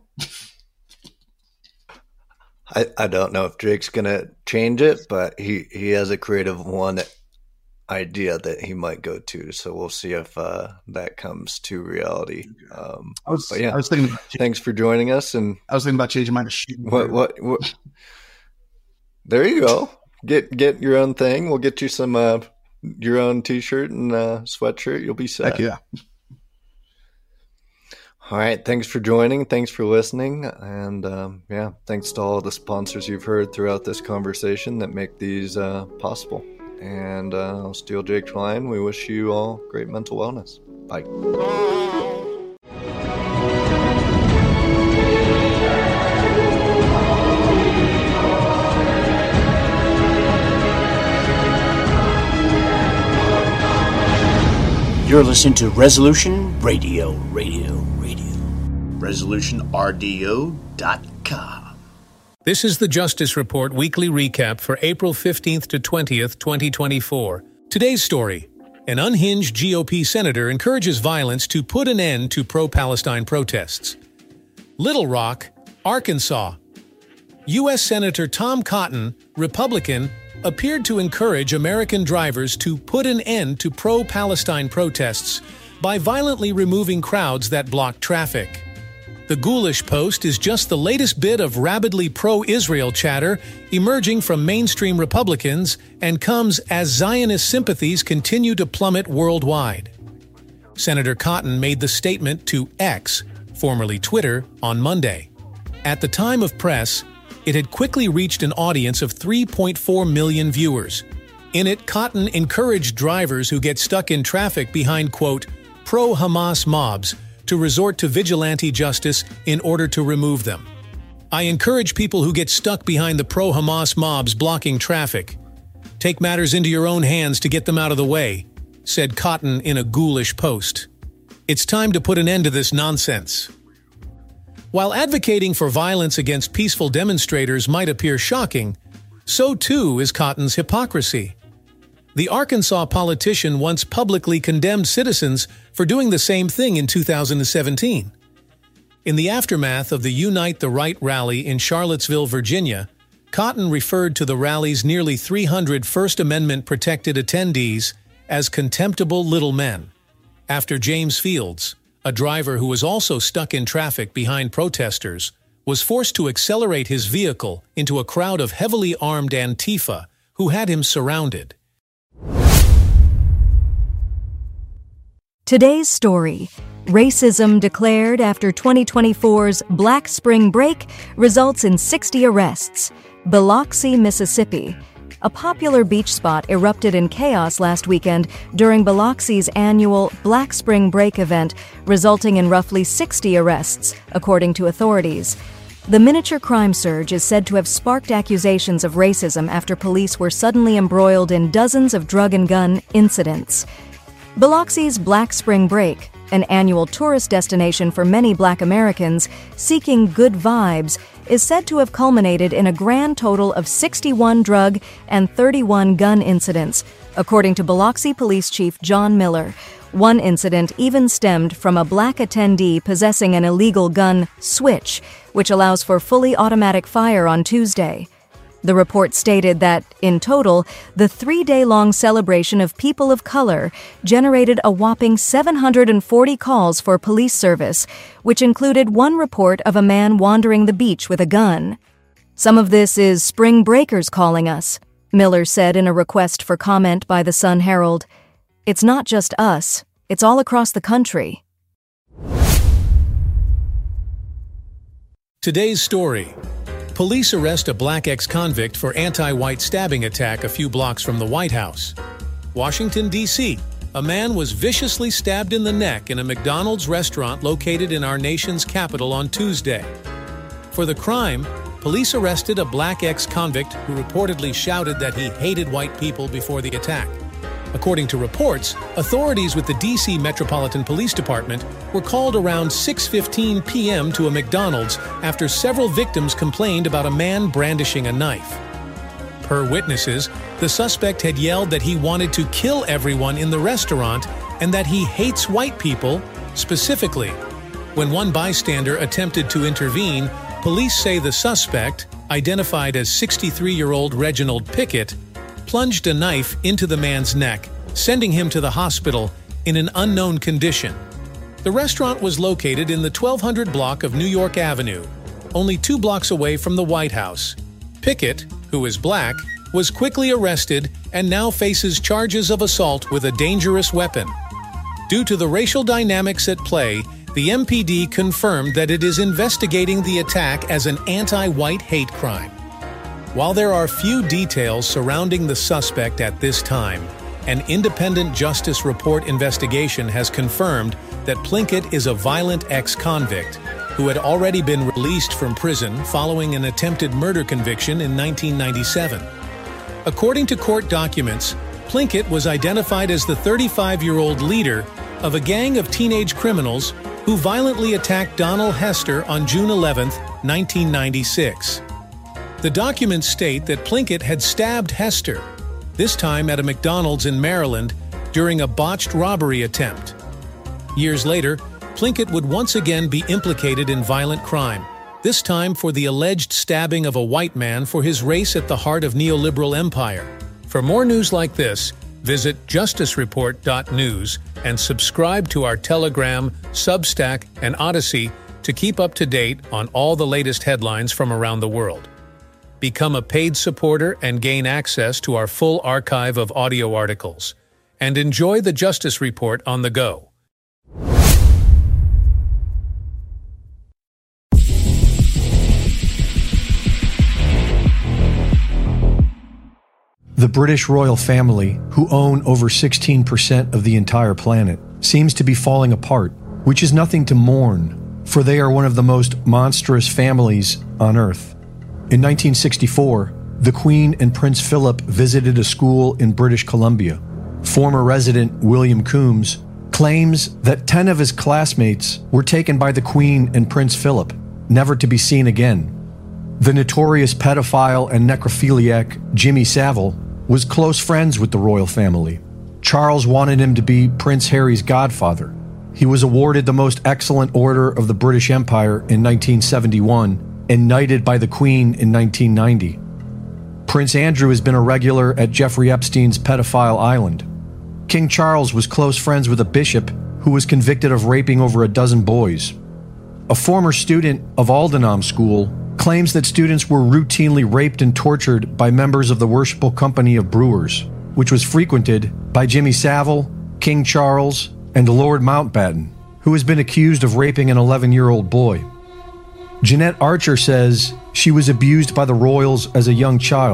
I, I don't know if Jake's going to change it, but he, he has a creative one idea that he might go to. So we'll see if uh, that comes to reality. Um, I was, but yeah, I was thinking, about thanks for joining us. And I was thinking about changing mine to shoot. What, what, what, there you go. Get, get your own thing. We'll get you some, uh, your own t-shirt and uh sweatshirt. You'll be set. Heck yeah. All right. Thanks for joining. Thanks for listening. And um, yeah, thanks to all the sponsors you've heard throughout this conversation that make these uh, possible. And uh, I'll steal Jake's line. We wish you all great mental wellness. Bye. You're listening to Resolution Radio, Radio, Radio. resolution r d o dot com. This is the Justice Report weekly recap for April fifteenth to twentieth, twenty twenty-four. Today's story: an unhinged G O P senator encourages violence to put an end to pro-Palestine protests. Little Rock, Arkansas. U S Senator Tom Cotton, Republican, appeared to encourage American drivers to put an end to pro-Palestine protests by violently removing crowds that block traffic. The Ghoulish Post is just the latest bit of rabidly pro-Israel chatter emerging from mainstream Republicans and comes as Zionist sympathies continue to plummet worldwide. Senator Cotton made the statement to X, formerly Twitter, on Monday. At the time of press, it had quickly reached an audience of three point four million viewers. In it, Cotton encouraged drivers who get stuck in traffic behind, quote, pro-Hamas mobs to resort to vigilante justice in order to remove them. I encourage people who get stuck behind the pro-Hamas mobs blocking traffic. Take matters into your own hands to get them out of the way, said Cotton in a Ghoulish post. It's time to put an end to this nonsense. While advocating for violence against peaceful demonstrators might appear shocking, so too is Cotton's hypocrisy. The Arkansas politician once publicly condemned citizens for doing the same thing in two thousand seventeen. In the aftermath of the Unite the Right rally in Charlottesville, Virginia, Cotton referred to the rally's nearly three hundred First Amendment-protected attendees as contemptible little men. After James Fields, a driver who was also stuck in traffic behind protesters, was forced to accelerate his vehicle into a crowd of heavily armed Antifa who had him surrounded. Today's story: racism declared after twenty twenty-four's Black Spring Break results in sixty arrests. Biloxi, Mississippi. a popular beach spot erupted in chaos last weekend during Biloxi's annual Black Spring Break event, resulting in roughly sixty arrests, according to authorities. The miniature crime surge is said to have sparked accusations of racism after police were suddenly embroiled in dozens of drug and gun incidents. Biloxi's Black Spring Break, an annual tourist destination for many Black Americans seeking good vibes, is said to have culminated in a grand total of sixty-one drug and thirty-one gun incidents, according to Biloxi Police Chief John Miller. One incident even stemmed from a Black attendee possessing an illegal gun, Switch, which allows for fully automatic fire on Tuesday. The report stated that, in total, the three-day-long celebration of people of color generated a whopping seven hundred forty calls for police service, which included one report of a man wandering the beach with a gun. "Some of this is spring breakers calling us," Miller said in a request for comment by the Sun Herald. "It's not just us, it's all across the country." Today's story. Police arrest a Black ex-convict for anti-white stabbing attack a few blocks from the White House. Washington, D C A man was viciously stabbed in the neck in a McDonald's restaurant located in our nation's capital on Tuesday. For the crime, police arrested a Black ex-convict who reportedly shouted that he hated white people before the attack. According to reports, authorities with the D C Metropolitan Police Department were called around six fifteen p.m. to a McDonald's after several victims complained about a man brandishing a knife. Per witnesses, the suspect had yelled that he wanted to kill everyone in the restaurant and that he hates white people, specifically. When one bystander attempted to intervene, police say the suspect, identified as sixty-three-year-old Reginald Pickett, plunged a knife into the man's neck, sending him to the hospital in an unknown condition. The restaurant was located in the twelve hundred block of New York Avenue, only two blocks away from the White House. Pickett, who is Black, was quickly arrested and now faces charges of assault with a dangerous weapon. Due to the racial dynamics at play, the M P D confirmed that it is investigating the attack as an anti-white hate crime. While there are few details surrounding the suspect at this time, an independent Justice Report investigation has confirmed that Plinkett is a violent ex-convict who had already been released from prison following an attempted murder conviction in nineteen ninety-seven. According to court documents, Plinkett was identified as the thirty-five-year-old leader of a gang of teenage criminals who violently attacked Donald Hester on June eleventh, nineteen ninety-six. The documents state that Plinkett had stabbed Hester, this time at a McDonald's in Maryland, during a botched robbery attempt. Years later, Plinkett would once again be implicated in violent crime, this time for the alleged stabbing of a white man for his race at the heart of neoliberal empire. For more news like this, visit justice report dot news and subscribe to our Telegram, Substack, and Odyssey to keep up to date on all the latest headlines from around the world. Become a paid supporter and gain access to our full archive of audio articles. And enjoy the Justice Report on the go. The British royal family, who own over sixteen percent of the entire planet, seems to be falling apart, which is nothing to mourn, for they are one of the most monstrous families on Earth. In nineteen sixty-four, the Queen and Prince Philip visited a school in British Columbia. Former resident William Coombs claims that ten of his classmates were taken by the Queen and Prince Philip, never to be seen again. The notorious pedophile and necrophiliac Jimmy Savile was close friends with the royal family. Charles wanted him to be Prince Harry's godfather. He was awarded the Most Excellent Order of the British Empire in nineteen seventy-one and knighted by the Queen in nineteen ninety. Prince Andrew has been a regular at Jeffrey Epstein's pedophile island. King Charles was close friends with a bishop who was convicted of raping over a dozen boys. A former student of Aldenham School claims that students were routinely raped and tortured by members of the Worshipful Company of Brewers, which was frequented by Jimmy Savile, King Charles, and Lord Mountbatten, who has been accused of raping an eleven-year-old boy. Jeanette Archer says she was abused by the royals as a young child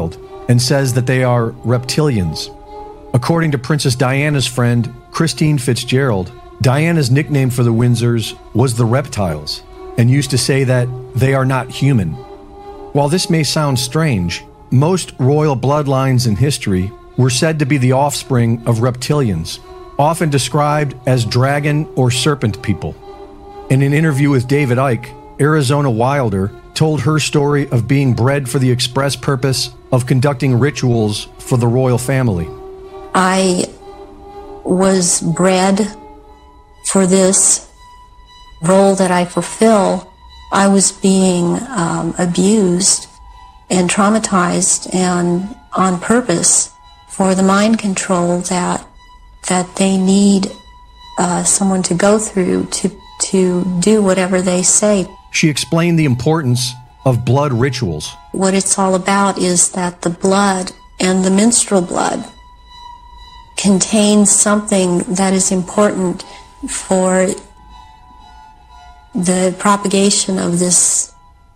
and says that they are reptilians. According to Princess Diana's friend, Christine Fitzgerald, Diana's nickname for the Windsors was the Reptiles, and used to say that they are not human. While this may sound strange, most royal bloodlines in history were said to be the offspring of reptilians, often described as dragon or serpent people. In an interview with David Icke, Arizona Wilder told her story of being bred for the express purpose of conducting rituals for the royal family. I was bred for this role that I fulfill. I was being um, abused and traumatized, and on purpose, for the mind control that that they need uh, someone to go through to to do whatever they say. She explained the importance of blood rituals. What it's all about is that the blood and the menstrual blood contains something that is important for the propagation of this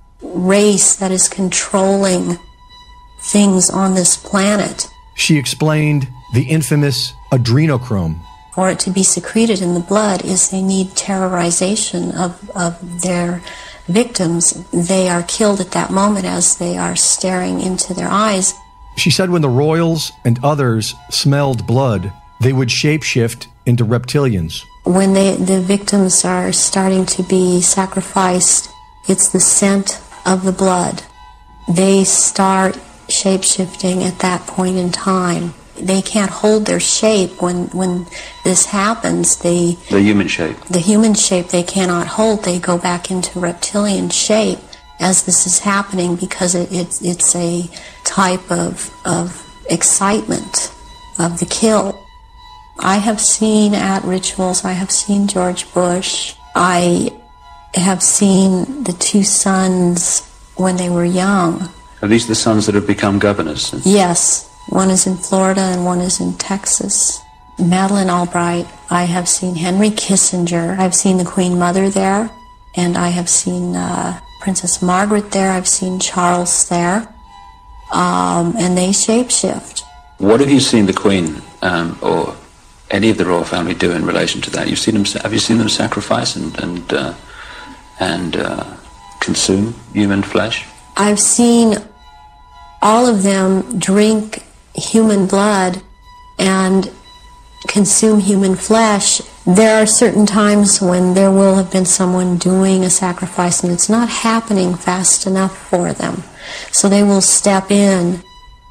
race that is controlling things on this planet. She explained the infamous adrenochrome. For it to be secreted in the blood is they need terrorization of, of their victims. They are killed at that moment as they are staring into their eyes. She said when the royals and others smelled blood, they would shapeshift into reptilians. When they, the victims are starting to be sacrificed, it's the scent of the blood. They start shapeshifting at that point in time. They can't hold their shape when, when this happens. They, the human shape. The human shape they cannot hold. They go back into reptilian shape as this is happening because it, it, it's a type of, of excitement of the kill. I have seen at rituals, I have seen George Bush. I have seen the two sons when they were young. Are these the sons that have become governors? Yes. One is in Florida and one is in Texas. Madeleine Albright. I have seen Henry Kissinger. I've seen the Queen Mother there. And I have seen uh, Princess Margaret there. I've seen Charles there. Um, and they shapeshift. What have you seen the Queen um, or any of the royal family do in relation to that? You've seen them. Have you seen them sacrifice and and uh, and uh, consume human flesh? I've seen all of them drink human blood and consume human flesh. There are certain times when there will have been someone doing a sacrifice and it's not happening fast enough for them. So they will step in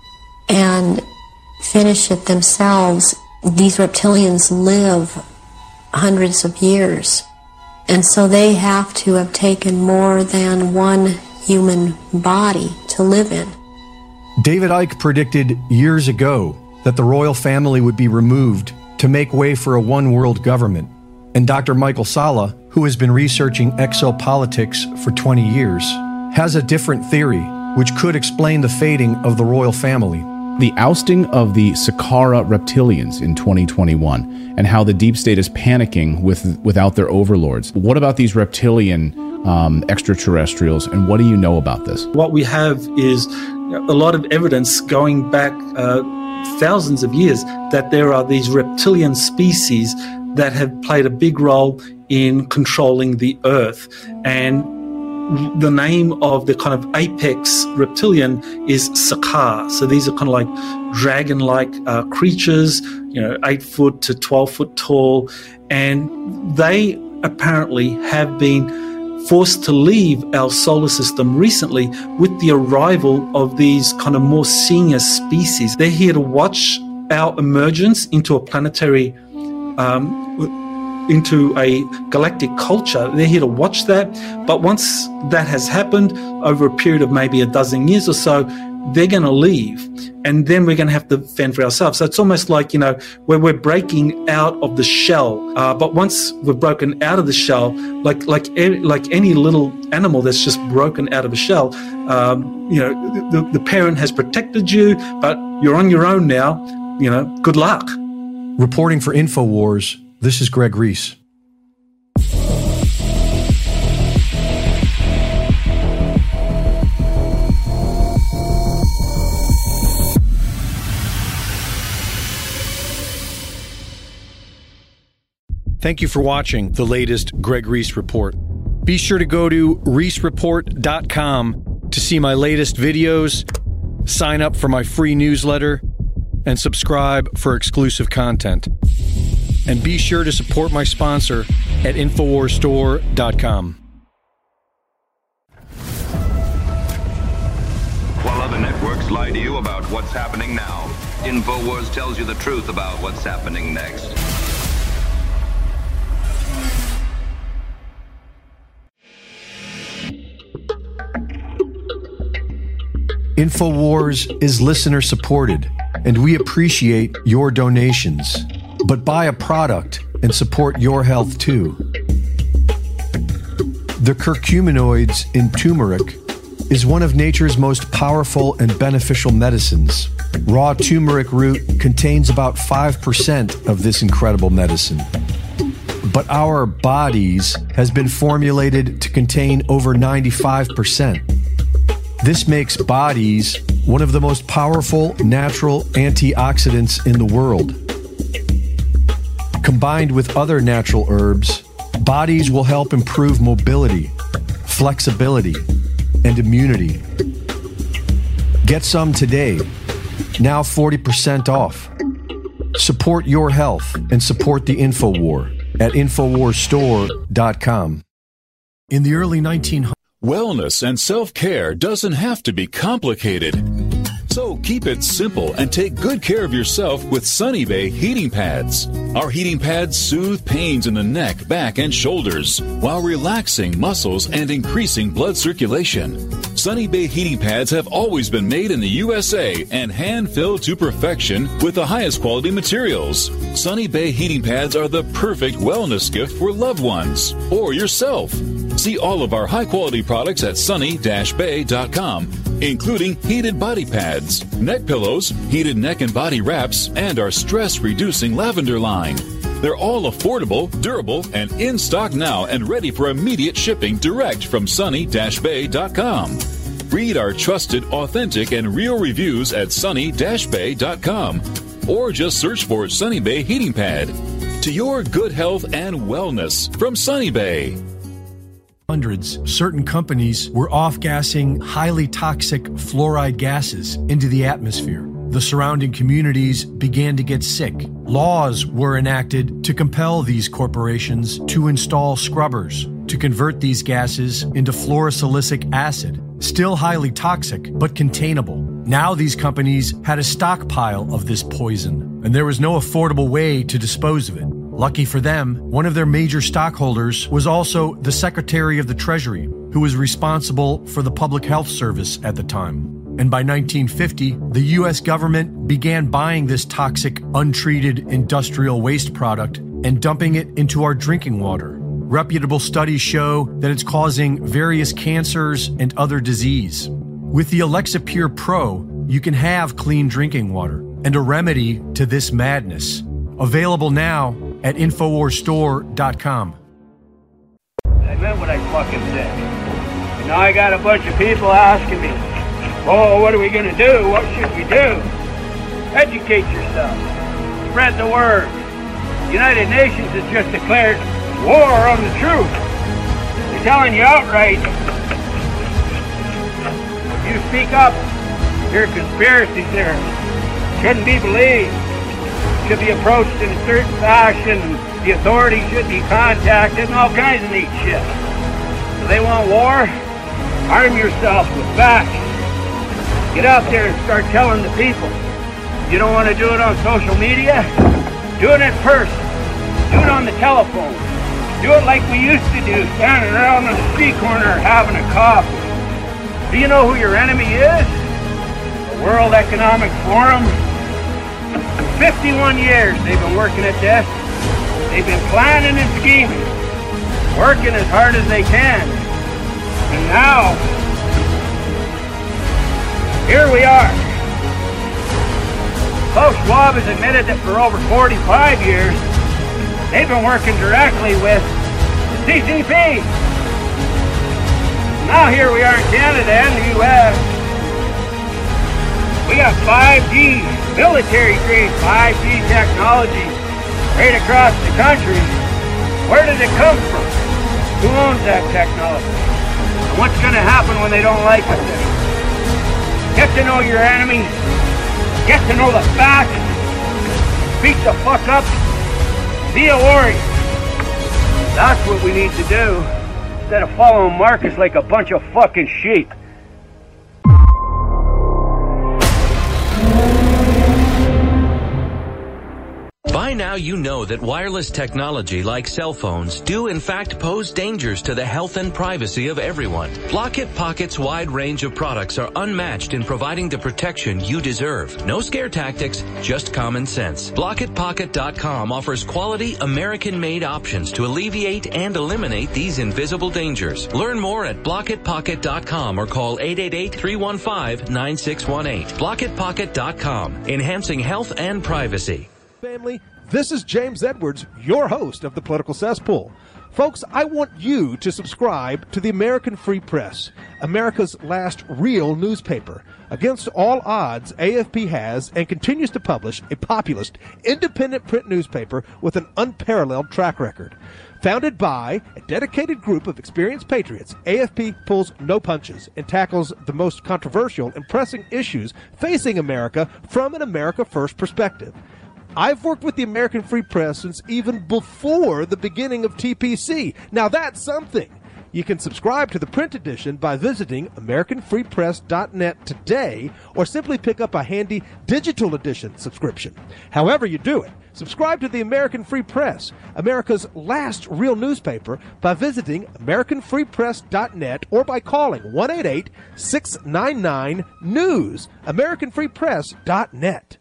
and finish it themselves. These reptilians live hundreds of years, and so they have to have taken more than one human body to live in. David Icke predicted years ago that the royal family would be removed to make way for a one-world government. And Doctor Michael Salla, who has been researching exopolitics for twenty years, has a different theory which could explain the fading of the royal family. The ousting of the Saqqara reptilians in twenty twenty-one and how the deep state is panicking with without their overlords. What about these reptilian um, extraterrestrials, and what do you know about this? What we have is a lot of evidence going back uh, thousands of years that there are these reptilian species that have played a big role in controlling the Earth. And the name of the kind of apex reptilian is Saqqar. So these are kind of like dragon-like uh, creatures, you know, eight foot to twelve foot tall. And they apparently have been forced to leave our solar system recently with the arrival of these kind of more senior species. They're here to watch our emergence into a planetary, um, into a galactic culture. They're here to watch that. But once that has happened over a period of maybe a dozen years or so, they're going to leave. And then we're going to have to fend for ourselves. So it's almost like, you know, where we're breaking out of the shell. Uh, but once we've broken out of the shell, like like like any little animal that's just broken out of a shell, um, you know, the, the parent has protected you, but you're on your own now. You know, good luck. Reporting for InfoWars, this is Greg Reese. Thank you for watching the latest Greg Reese Report. Be sure to go to reese report dot com to see my latest videos, sign up for my free newsletter, and subscribe for exclusive content. And be sure to support my sponsor at infowars store dot com. While other networks lie to you about what's happening now, InfoWars tells you the truth about what's happening next. InfoWars is listener supported, and we appreciate your donations. But buy a product and support your health too. The curcuminoids in turmeric is one of nature's most powerful and beneficial medicines. Raw turmeric root contains about five percent of this incredible medicine. But our bodies has been formulated to contain over ninety-five percent. This makes bodies one of the most powerful natural antioxidants in the world. Combined with other natural herbs, bodies will help improve mobility, flexibility, and immunity. Get some today, now forty percent off. Support your health and support the InfoWar at infowars store dot com. In the early nineteen hundreds, wellness and self-care doesn't have to be complicated. So keep it simple and take good care of yourself with Sunny Bay heating pads. Our heating pads soothe pains in the neck, back, and shoulders while relaxing muscles and increasing blood circulation. Sunny Bay heating pads have always been made in the U S A and hand-filled to perfection with the highest quality materials. Sunny Bay heating pads are the perfect wellness gift for loved ones or yourself. See all of our high-quality products at sunny dash bay dot com, including heated body pads, neck pillows, heated neck and body wraps, and our stress-reducing lavender line. They're all affordable, durable, and in stock now and ready for immediate shipping direct from sunny dash bay dot com. Read our trusted, authentic, and real reviews at sunny dash bay dot com or just search for Sunny Bay Heating Pad. To your good health and wellness from Sunny Bay. Hundreds, certain companies were off-gassing highly toxic fluoride gases into the atmosphere. The surrounding communities began to get sick. Laws were enacted to compel these corporations to install scrubbers to convert these gases into fluorosilicic acid, still highly toxic but containable. Now these companies had a stockpile of this poison, and there was no affordable way to dispose of it. Lucky for them, one of their major stockholders was also the Secretary of the Treasury, who was responsible for the Public Health Service at the time. And by nineteen fifty, the U S government began buying this toxic, untreated industrial waste product and dumping it into our drinking water. Reputable studies show that it's causing various cancers and other disease. With the Alexa Pure Pro, you can have clean drinking water and a remedy to this madness. Available now at infowars store dot com. I meant what I fucking said. And now I got a bunch of people asking me, oh, what are we going to do? What should we do? Educate yourself. Spread the word. The United Nations has just declared war on the truth. They're telling you outright, if you speak up, your conspiracy theories shouldn't be believed. Should be approached in a certain fashion. The authorities should be contacted and all kinds of neat shit. So they want war? Arm yourself with facts. Get out there and start telling the people. You don't want to do it on social media? Do it in person. Do it on the telephone. Do it like we used to do, standing around on the street corner having a coffee. Do you know who your enemy is? The World Economic Forum. fifty-one years they've been working at this. They've been planning and scheming, working as hard as they can. And now, here we are. Klaus Schwab has admitted that for over forty-five years, they've been working directly with the C C P. Now here we are in Canada and the U S. We got five G, military-grade five G technology right across the country. Where did it come from? Who owns that technology? And what's going to happen when they don't like us anymore? Get to know your enemy. Get to know the facts. Beat the fuck up. Be a warrior. That's what we need to do, instead of following Marcus like a bunch of fucking sheep. By now you know that wireless technology like cell phones do in fact pose dangers to the health and privacy of everyone. Block-It Pocket's wide range of products are unmatched in providing the protection you deserve. No scare tactics, just common sense. Block It Pocket dot com offers quality American-made options to alleviate and eliminate these invisible dangers. Learn more at Block It Pocket dot com or call eight eight eight, three one five, nine six one eight. Block It Pocket dot com, enhancing health and privacy. Family, this is James Edwards, your host of the Political Cesspool. Folks, I want you to subscribe to the American Free Press, America's last real newspaper. Against all odds, A F P has and continues to publish a populist, independent print newspaper with an unparalleled track record. Founded by a dedicated group of experienced patriots, A F P pulls no punches and tackles the most controversial and pressing issues facing America from an America First perspective. I've worked with the American Free Press since even before the beginning of T P C. Now that's something. You can subscribe to the print edition by visiting American Free Press dot net today, or simply pick up a handy digital edition subscription. However you do it, subscribe to the American Free Press, America's last real newspaper, by visiting American Free Press dot net or by calling one eight eight, six nine nine, N E W S, American Free Press dot net.